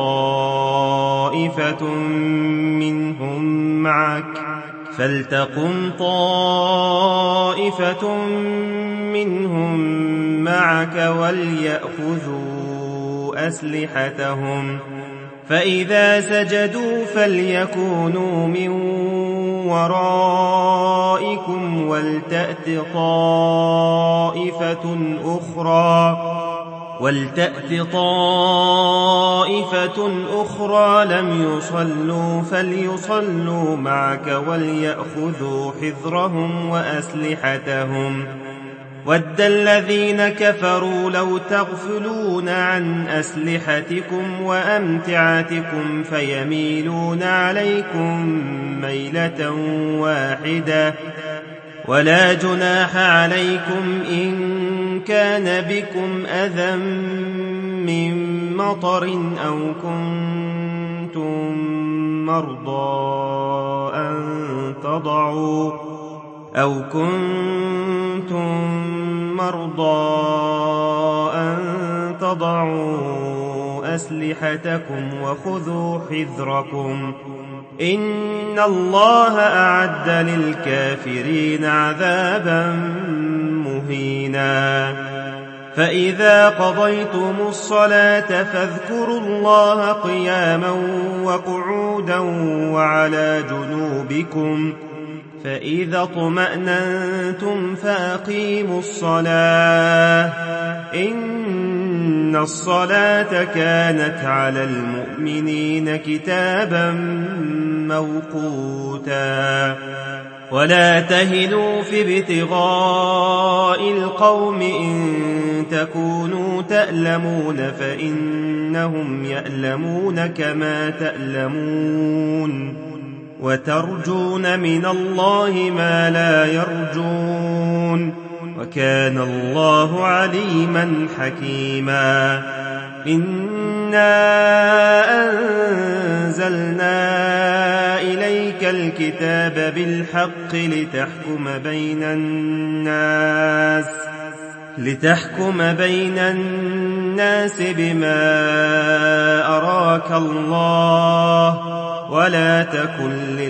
A: طائفة منهم معك وليأخذوا أسلحتهم فإذا سجدوا فليكونوا من ورائكم ولتأت طائفة أخرى لم يصلوا فليصلوا معك وليأخذوا حذرهم وأسلحتهم ود الذين كفروا لو تغفلون عن أسلحتكم وأمتعتكم فيميلون عليكم ميلة واحدة ولا جناح عليكم إن كان بكم أذى من مطر أو كنتم مرضى أن تضعوا أسلحتكم وخذوا حذركم إن الله أعد للكافرين عذابا مهينا فإذا قضيتم الصلاة فاذكروا الله قياما وقعودا وعلى جنوبكم فإذا اطمأننتم فأقيموا الصلاة إن الصلاة كانت على المؤمنين كتابا موقوتا ولا تهنوا في ابتغاء القوم إن تكونوا تألمون فإنهم يألمون كما تألمون وترجون من الله ما لا يرجون وكان الله عليما حكيما إنا أنزلنا إليك الكتاب بالحق لتحكم بين الناس بما أراك الله ولا تكن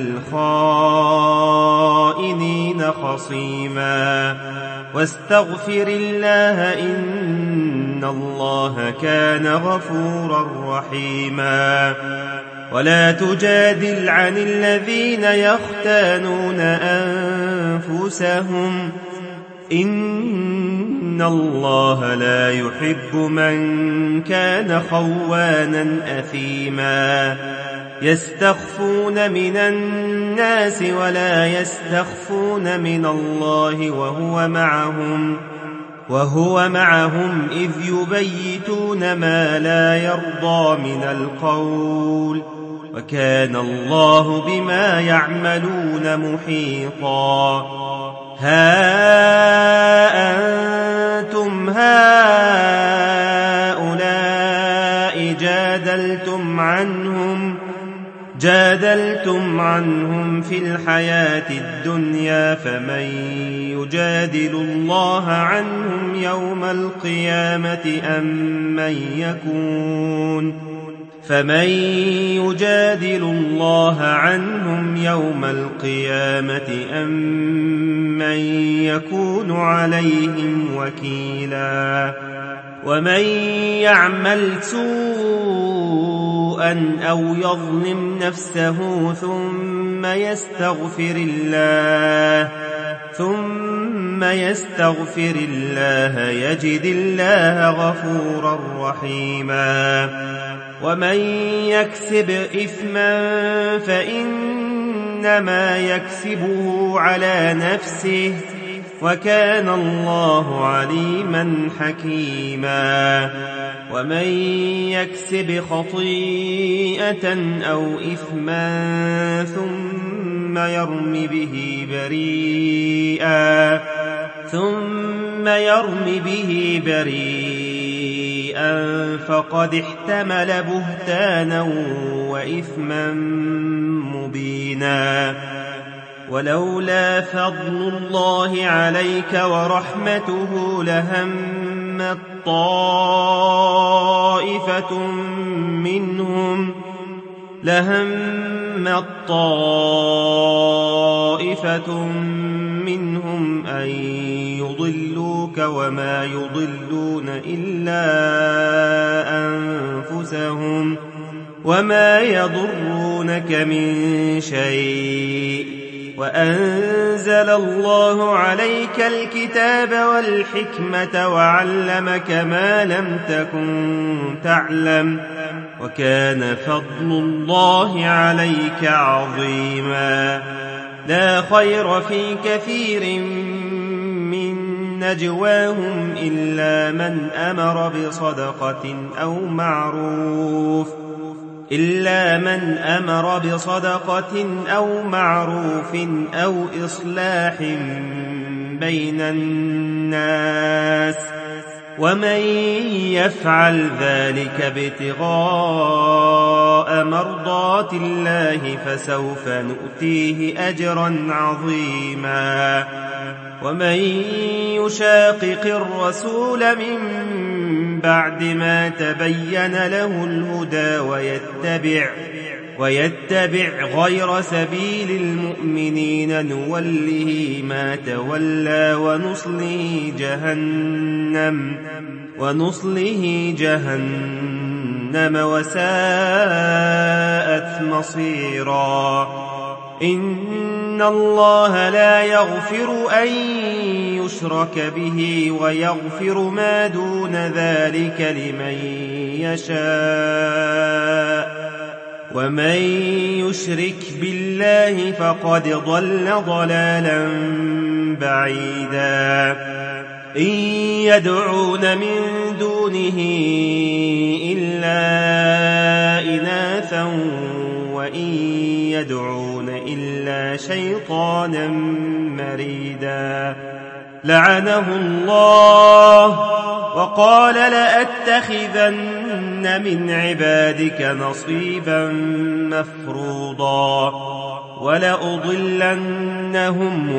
A: للخائنين خصيما واستغفر الله إن الله كان غفورا رحيما ولا تجادل عن الذين يختانون أنفسهم إن الله لا يحب من كان خوانا أثيما يستخفون من الناس ولا يستخفون من الله وهو معهم إذ يبيتون ما لا يرضى من القول وكان الله بما يعملون محيطا ها أنتم هؤلاء جادلتم عنهم في الحياة الدنيا فمن يجادل الله عنهم يوم القيامة أم من يكون عليهم وكيلا ومن يعمل سوءا أو يظلم نفسه ثم يستغفر الله يجد الله غفورا رحيما ومن يكسب إثما فإنما يكسبه على نفسه وكان الله عليما حكيما ومن يكسب خطيئة أو إثما ثم يرم به بريئا فقد احتمل بهتانا وإثما مبينا ولولا فضل الله عليك ورحمته لهمت طائفة منهم أن يضلوك وما يضلون إلا أنفسهم وما يضرونك من شيء وأنزل الله عليك الكتاب والحكمة وعلمك ما لم تكن تعلم وكان فضل الله عليك عظيما لا خير في كثير من نجواهم إلا من أمر بصدقة أو معروف أو إصلاح بين الناس ومن يفعل ذلك ابتغاء مرضات الله فسوف نؤتيه أجرا عظيما ومن يشاقق الرسول من بعد ما تبين له الهدى ويتبع غير سبيل المؤمنين نوله ما تولى ونصله جهنم وساءت مصيرا إن الله لا يغفر أن يشرك به ويغفر ما دون ذلك لمن يشاء ومن يشرك بالله فقد ضل ضلالا بعيدا إن يدعون من دونه إلا إناثا وإن يدعون إلا شيطانا مريدا لعنه الله وقال لأتخذن من عبادك نصيبا مفروضا ولأضلنهم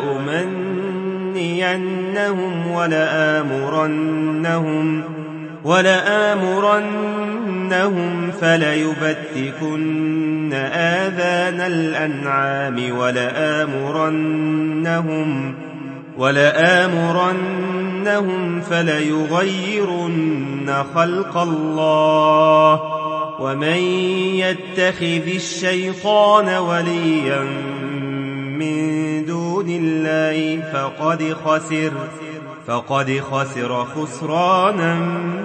A: ولأمنينهم ولآمرنهم فليبتكن آذان الأنعام ولآمرنهم فليغيرن خلق الله ومن يتخذ الشيطان وليا من دون الله فقد خسر خسرانا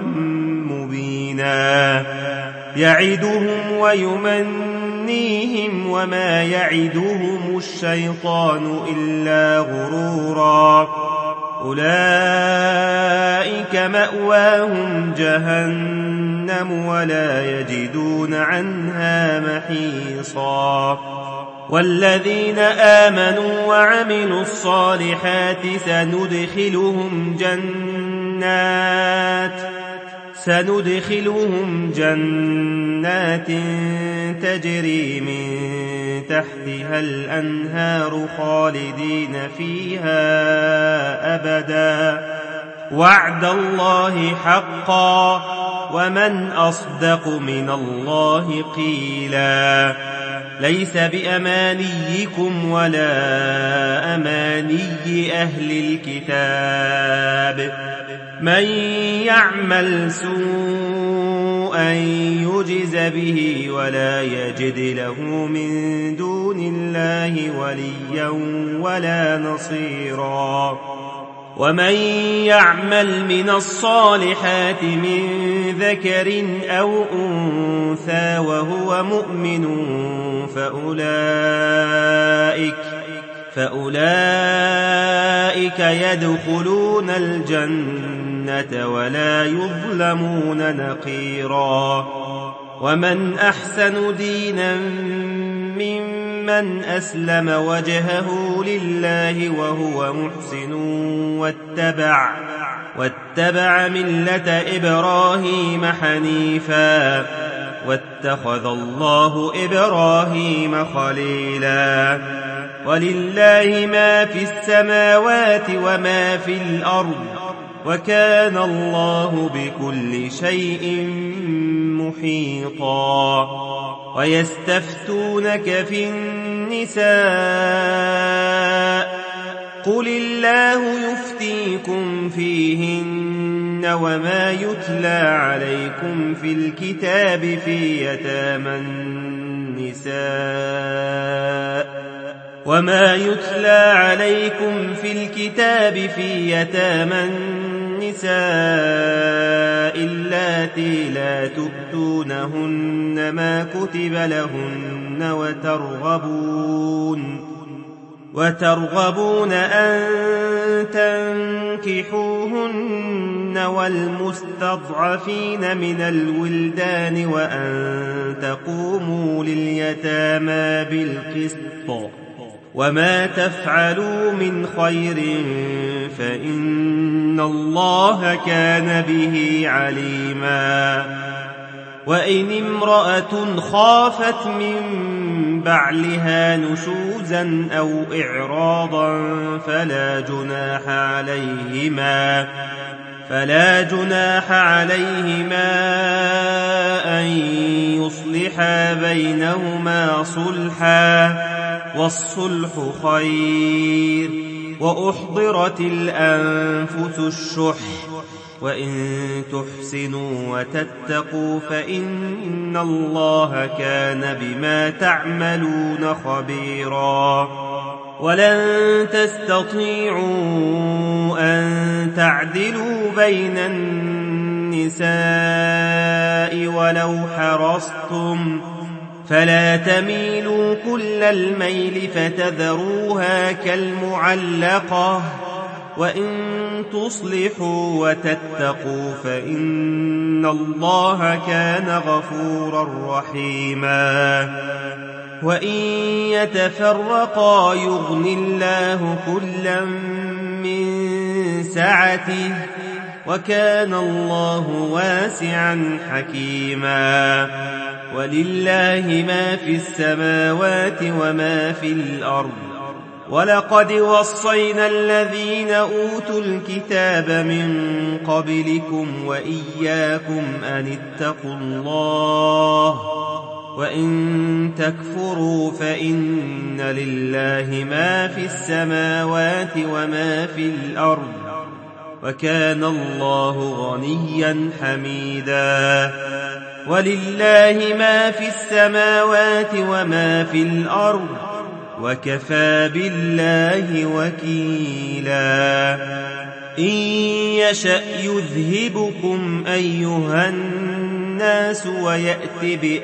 A: مبينا يعدهم ويمنيهم وما يعدهم الشيطان إلا غرورا أولئك مأواهم جهنم ولا يجدون عنها محيصا والذين آمنوا وعملوا الصالحات سندخلهم جنات تجري من تحتها الأنهار خالدين فيها أبدا وعد الله حقا ومن أصدق من الله قيلا ليس بأمانيكم ولا أماني أهل الكتاب من يعمل سوءا يجز به ولا يجد له من دون الله وليا ولا نصيرا ومن يعمل من الصالحات من ذكر أو أنثى وهو مؤمن فأولئك يدخلون الجنة ولا يظلمون نقيرا ومن أحسن دينا ممن أسلم وجهه لله وهو محسن واتبع ملة إبراهيم حنيفا واتخذ الله إبراهيم خليلا ولله ما في السماوات وما في الأرض وكان الله بكل شيء محيطا ويستفتونك في النساء قل الله يفتيكم فيهن وما يتلى عليكم في الكتاب في يتامى النساء اللاتي لا تؤتونهن ما كتب لهن وترغبون أن تنكحوهن والمستضعفين من الولدان وأن تقوموا لليتامى بالقسط وما تفعلوا من خير فإن الله كان به عليما وإن امرأة خافت من بعلها نشوزا أو إعراضا فلا جناح عليهما أن يصلحا بينهما صلحا والصلح خير وأحضرت الأنفس الشح وإن تحسنوا وتتقوا فإن الله كان بما تعملون خبيرا ولن تستطيعوا أن تعدلوا بين النساء ولو حرصتم فلا تميلوا كل الميل فتذروها كالمعلقة وإن تصلحوا وتتقوا فإن الله كان غفورا رحيما وإن يتفرقا يغن الله كلا من سعته وكان الله واسعا حكيما ولله ما في السماوات وما في الأرض ولقد وصينا الذين أوتوا الكتاب من قبلكم وإياكم أن اتقوا الله وإن تكفروا فإن لله ما في السماوات وما في الأرض وكان الله غنيا حميدا ولله ما في السماوات وما في الأرض وكفى بالله وكيلا إن يشأ يذهبكم أيها الناس ويأت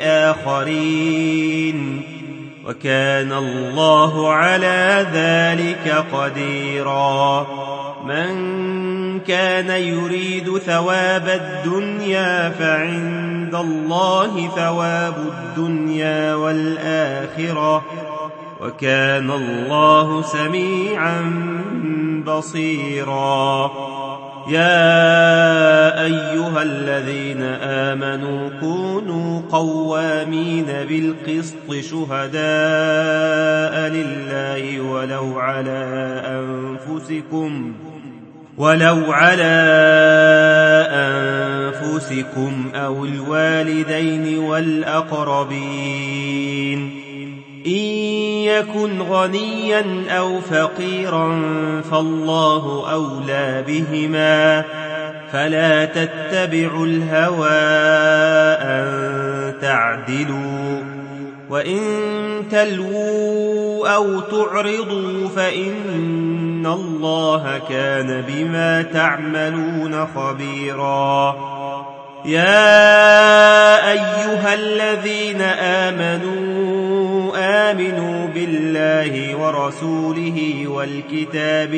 A: بآخرين وكان الله على ذلك قديرا من كان يريد ثواب الدنيا فعند الله ثواب الدنيا والآخرة وكان الله سميعا بصيرا يا أيها الذين آمنوا كونوا قوامين بالقسط شهداء لله ولو على أنفسكم أو الوالدين والأقربين إن يكن غنيا أو فقيرا فالله أولى بهما فلا تتبعوا الهوى أن تعدلوا وإن تلووا أو تعرضوا فإن الله كان بما تعملون خبيرا يا أيها الذين آمنوا بالله ورسوله والكتاب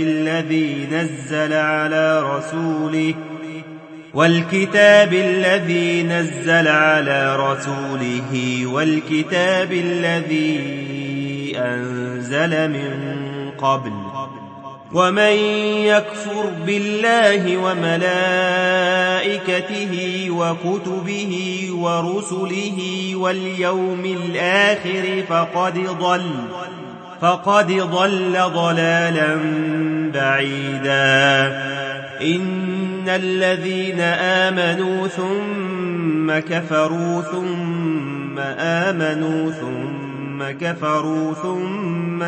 A: الذي نزل على رسوله والكتاب الذي أنزل من قبل ومن يكفر بالله وملائكته وكتبه ورسله واليوم الآخر فقد ضل ضلالا بعيدا إن الذين آمنوا ثم كفروا ثم آمنوا ثم كفروا ثم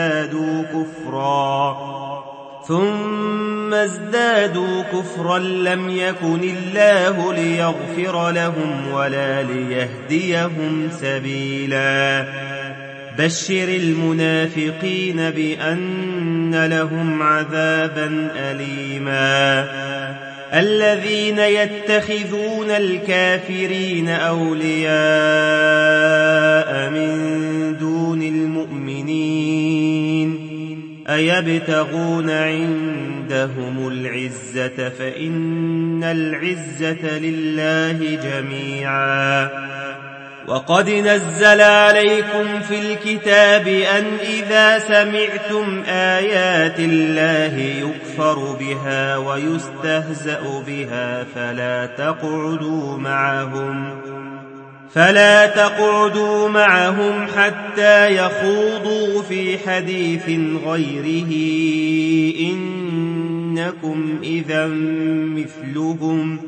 A: ازدادوا كفرا لم يكن الله ليغفر لهم ولا ليهديهم سبيلا بشر المنافقين بأن لهم عذابا أليما الذين يتخذون الكافرين أولياء من دون المؤمنين أيبتغون عندهم العزة فإن العزة لله جميعا وقد نزل عليكم في الكتاب أن إذا سمعتم آيات الله يكفر بها ويستهزأ بها فلا تقعدوا معهم حتى يخوضوا في حديث غيره إنكم إذا مثلهم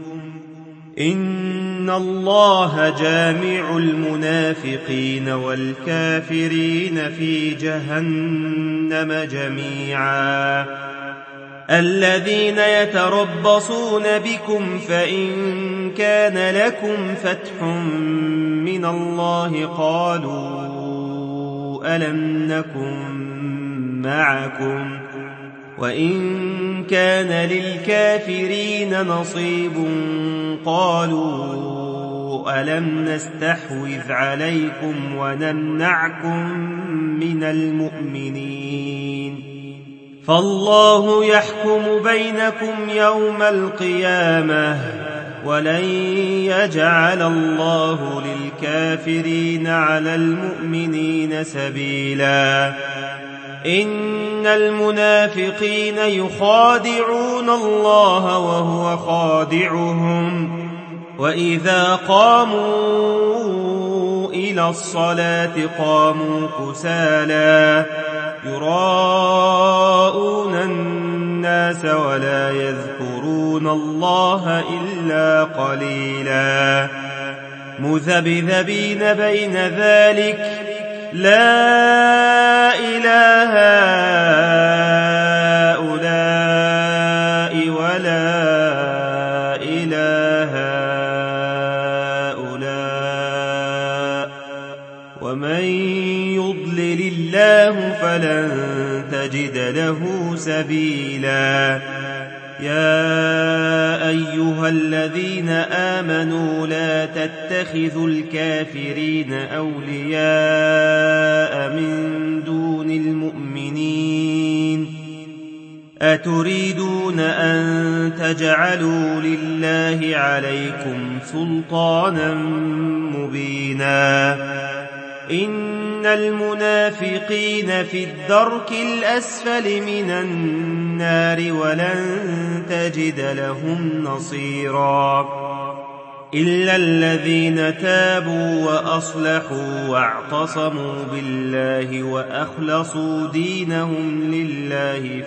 A: إن الله جامع المنافقين والكافرين في جهنم جميعا الذين يتربصون بكم فإن كان لكم فتح من الله قالوا ألم نكن معكم وإن كان للكافرين نصيب قالوا ألم نستحوذ عليكم ونمنعكم من المؤمنين فالله يحكم بينكم يوم القيامة ولن يجعل الله للكافرين على المؤمنين سبيلا إن المنافقين يخادعون الله وهو خادعهم وإذا قاموا إلى الصلاة قاموا كسالى يراءون الناس ولا يذكرون الله إلا قليلا مذبذبين بين ذلك لا إله هؤلاء ولا إله هؤلاء ومن يضلل الله فلن تجد له سبيلا يا أيها الذين آمنوا لا تتخذوا الكافرين أولياء من دون المؤمنين أتريدون أن تجعلوا لله عليكم سلطانا مبينا إن المنافقين في الدرك الأسفل من النار ولن تجد لهم نصيرا إلا الذين تابوا وأصلحوا واعتصموا بالله وأخلصوا دينهم لله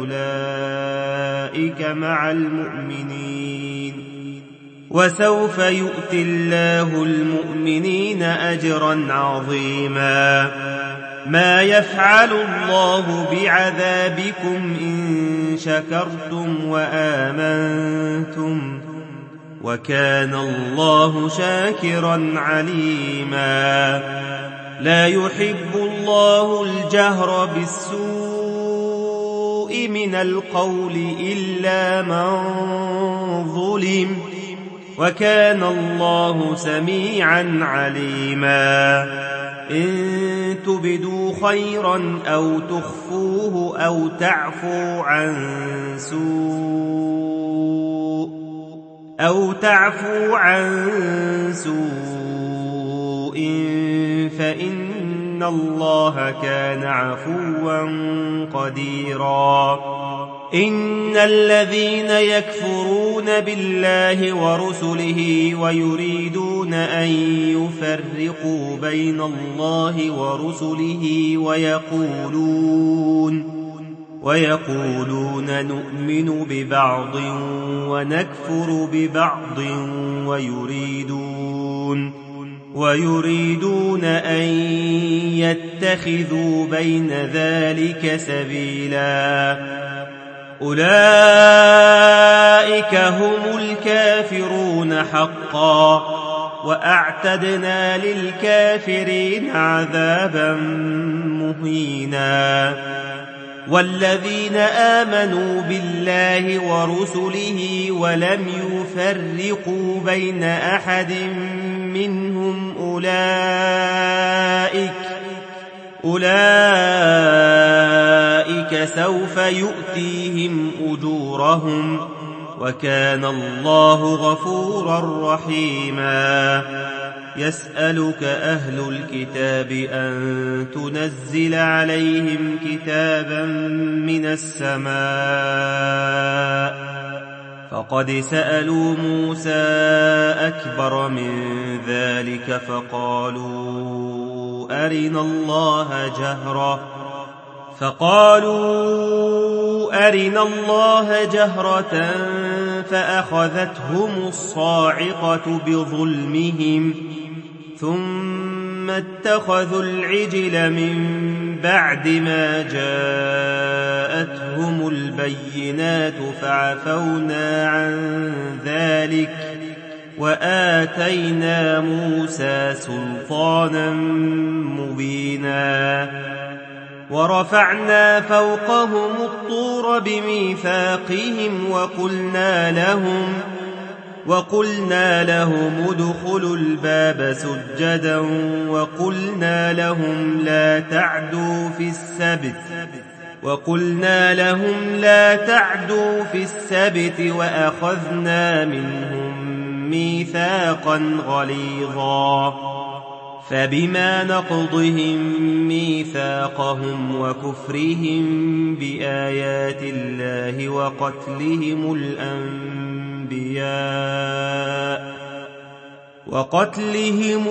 A: فأولئك مع المؤمنين وسوف يؤتي الله المؤمنين أجرا عظيما ما يفعل الله بعذابكم إن شكرتم وآمنتم وكان الله شاكرا عليما لا يحب الله الجهر بالسوء من القول إلا من ظلم وكان الله سميعا عليما إن تبدوا خيرا أو تخفوه أو تعفو عن سوء فإن الله كان عفوا قديرا إن الذين يكفرون بالله ورسله ويريدون أن يفرقوا بين الله ورسله ويقولون نؤمن ببعض ونكفر ببعض ويريدون أن يتخذوا بين ذلك سبيلا أولئك هم الكافرون حقا وأعتدنا للكافرين عذابا مهينا والذين آمنوا بالله ورسله ولم يفرقوا بين أحد منهم أولئك سوف يؤتيهم أجورهم وكان الله غفورا رحيما يسألك أهل الكتاب أن تنزل عليهم كتابا من السماء فقد سألوا موسى أكبر من ذلك فقالوا أرنا الله جهرة فأخذتهم الصاعقة بظلمهم ثم اتخذوا العجل من بعد ما جاءتهم البينات فعفونا عن ذلك وآتينا موسى سلطانا مبينا ورفعنا فوقهم الطور بميثاقهم وقلنا لهم ادخلوا الباب سجدا وقلنا لهم لا تعدوا في السبت وأخذنا منهم ميثاقا غليظا فبما نقضهم ميثاقهم وكفرهم بآيات الله وقتلهم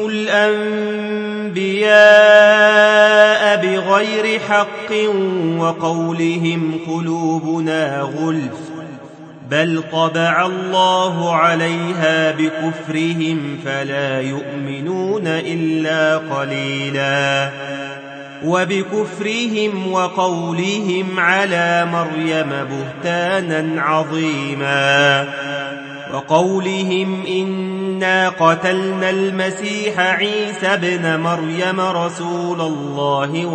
A: الأنبياء بغير حق وقولهم قلوبنا غلف بل طبع الله عليها بكفرهم فلا يؤمنون إلا قليلا وبكفرهم وقولهم على مريم بهتانا عظيما وقولهم إنا قتلنا المسيح عيسى ابن مريم رسول الله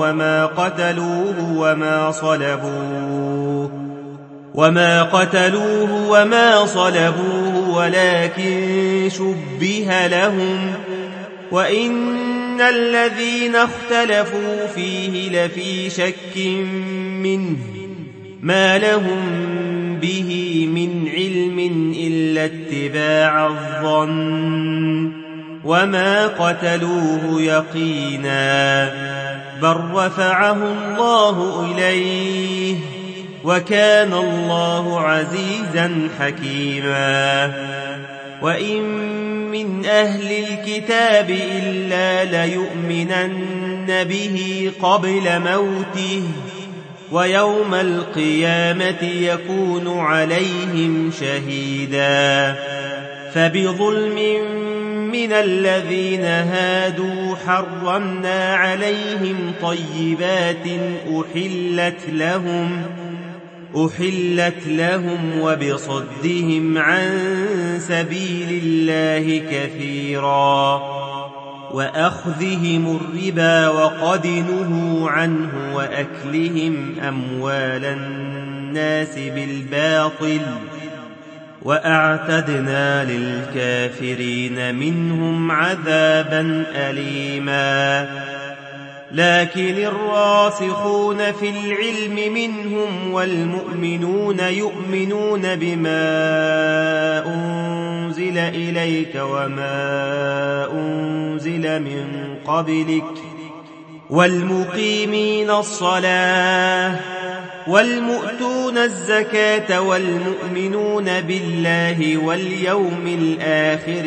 A: وما قتلوه وما صلبوه ولكن شبه لهم وإن الذين اختلفوا فيه لفي شك منه ما لهم به من علم إلا اتباع الظن وما قتلوه يقينا بل رفعه الله إليه وكان الله عزيزا حكيما وإن من أهل الكتاب إلا ليؤمنن به قبل موته ويوم القيامة يكون عليهم شهيدا فبظلم من الذين هادوا حرمنا عليهم طيبات أحلت لهم وبصدهم عن سبيل الله كثيرا وأخذهم الربا وقد نهوا عنه وأكلهم أموال الناس بالباطل وأعتدنا للكافرين منهم عذابا أليما لكن الراسخون في العلم منهم والمؤمنون يؤمنون بما أنزل إليك وما أنزل من قبلك والمقيمين الصلاة والمؤتون الزكاة والمؤمنون بالله واليوم الآخر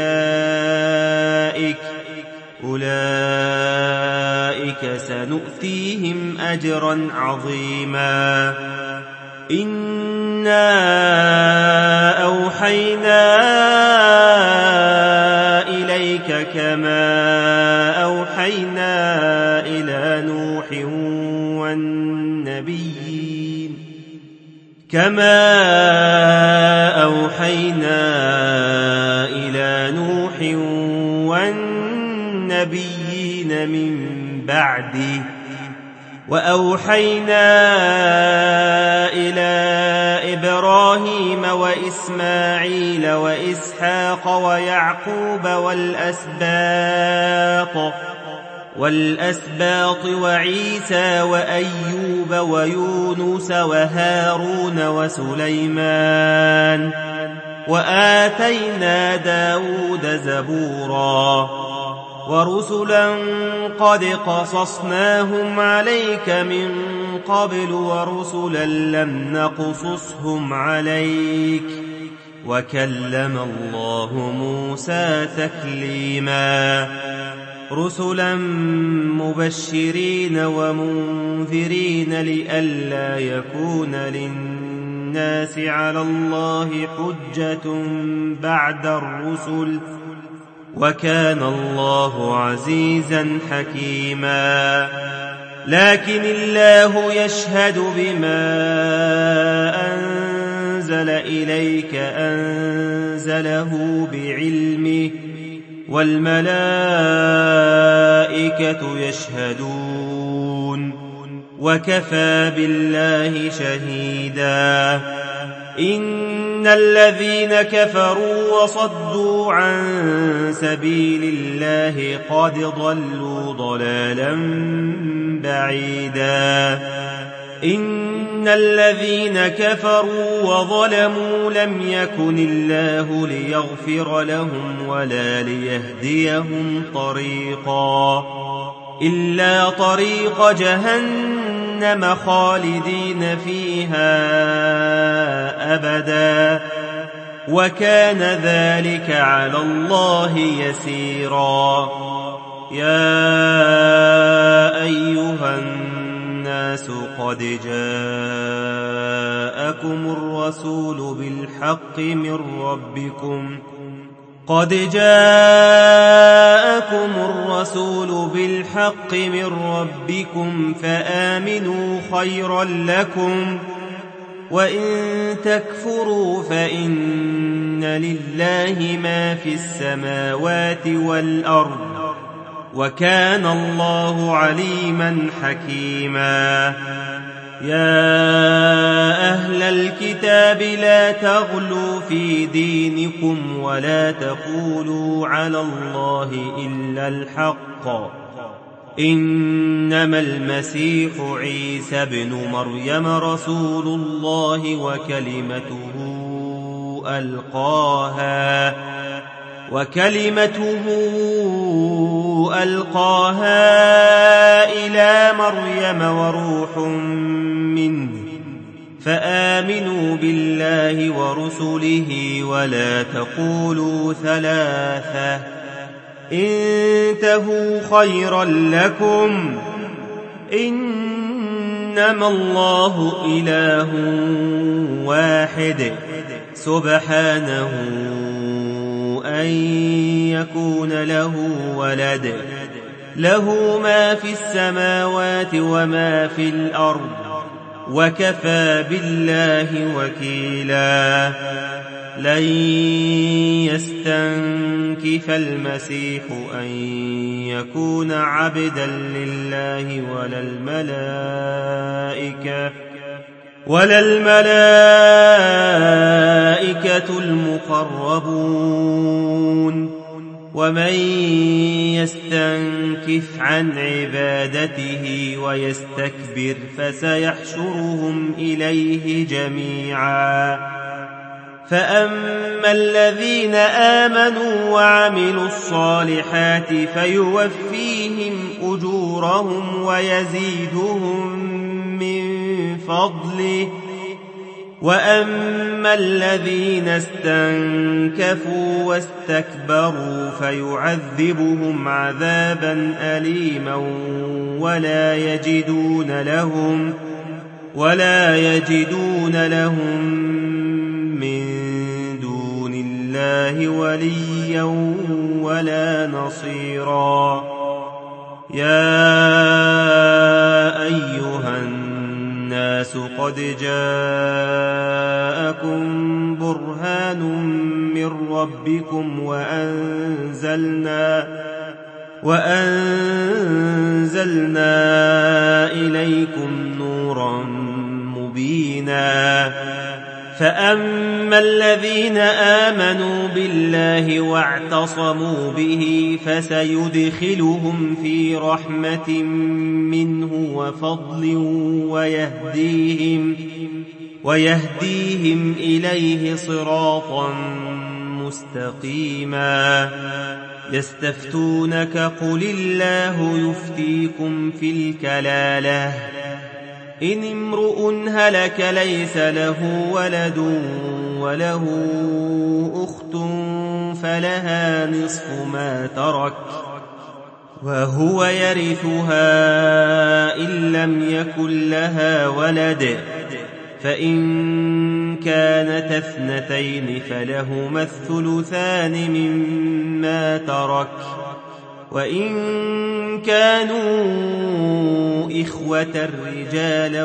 A: أولئك سنؤتيهم أجرا عظيما إنا أوحينا إليك كما أوحينا إلى نوح والنبيين من بعده وأوحينا إلى إبراهيم وإسماعيل وإسحاق ويعقوب والأسباط وعيسى وأيوب ويونس وهارون وسليمان وآتينا داود زبورا ورسلا قد قصصناهم عليك من قبل ورسلا لم نقصصهم عليك وكلم الله موسى تكليما رسلا مبشرين ومنذرين لئلا يكون للناس على الله حجة بعد الرسل وكان الله عزيزا حكيما لكن الله يشهد بما أنزل إليك أنزله بعلمه والملائكة يشهدون وكفى بالله شهيدا إن الذين كفروا وصدوا عن سبيل الله قد ضلوا ضلالا بعيدا إن الذين كفروا وظلموا لم يكن الله ليغفر لهم ولا ليهديهم طريقا إلا طريق جهنم خالدين فيها أبدا وكان ذلك على الله يسيرا يا أيها الناس قد جاءكم الرسول بالحق من ربكم فآمنوا خيرا لكم وإن تكفروا فإن لله ما في السماوات والأرض وكان الله عليما حكيما يا أهل الكتاب لا تغلوا في دينكم ولا تقولوا على الله إلا الحق إنما المسيح عيسى ابن مريم رسول الله وكلمته وكلمته ألقاها إلى مريم وروح منه فآمنوا بالله ورسله ولا تقولوا ثلاثة انتهوا خيرا لكم إنما الله إله واحد سبحانه أن يكون له ولد له ما في السماوات وما في الأرض وكفى بالله وكيلا لن يستنكف المسيح أن يكون عبدا لله ولا الملائكة المقربون ومن يستنكف عن عبادته ويستكبر فسيحشرهم إليه جميعا فأما الذين آمنوا وعملوا الصالحات فيوفيهم أجورهم ويزيدهم من فضله وأما الذين استنكفوا واستكبروا فيعذبهم عذابا أليما ولا يجدون لهم من دون الله وليا ولا نصيرا يا أيها الناس قد جاءكم برهان من ربكم وأنزلنا إليكم نورا مبينا فأما الذين آمنوا بالله واعتصموا به فسيدخلهم في رحمة منه وفضل ويهديهم إليه صراطا مستقيما يستفتونك قل الله يفتيكم في الكلالة إن امرؤ هلك ليس له ولد وله أخت فلها نصف ما ترك وهو يرثها إن لم يكن لها ولد فإن كانت اثنتين فلهما الثلثان مما ترك وإن كانوا إخوة رجالا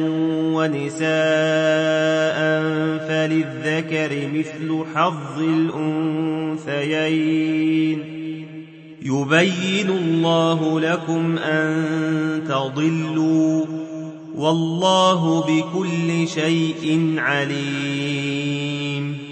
A: ونساء فللذكر مثل حظ الأنثيين يبين الله لكم أن تضلوا والله بكل شيء عليم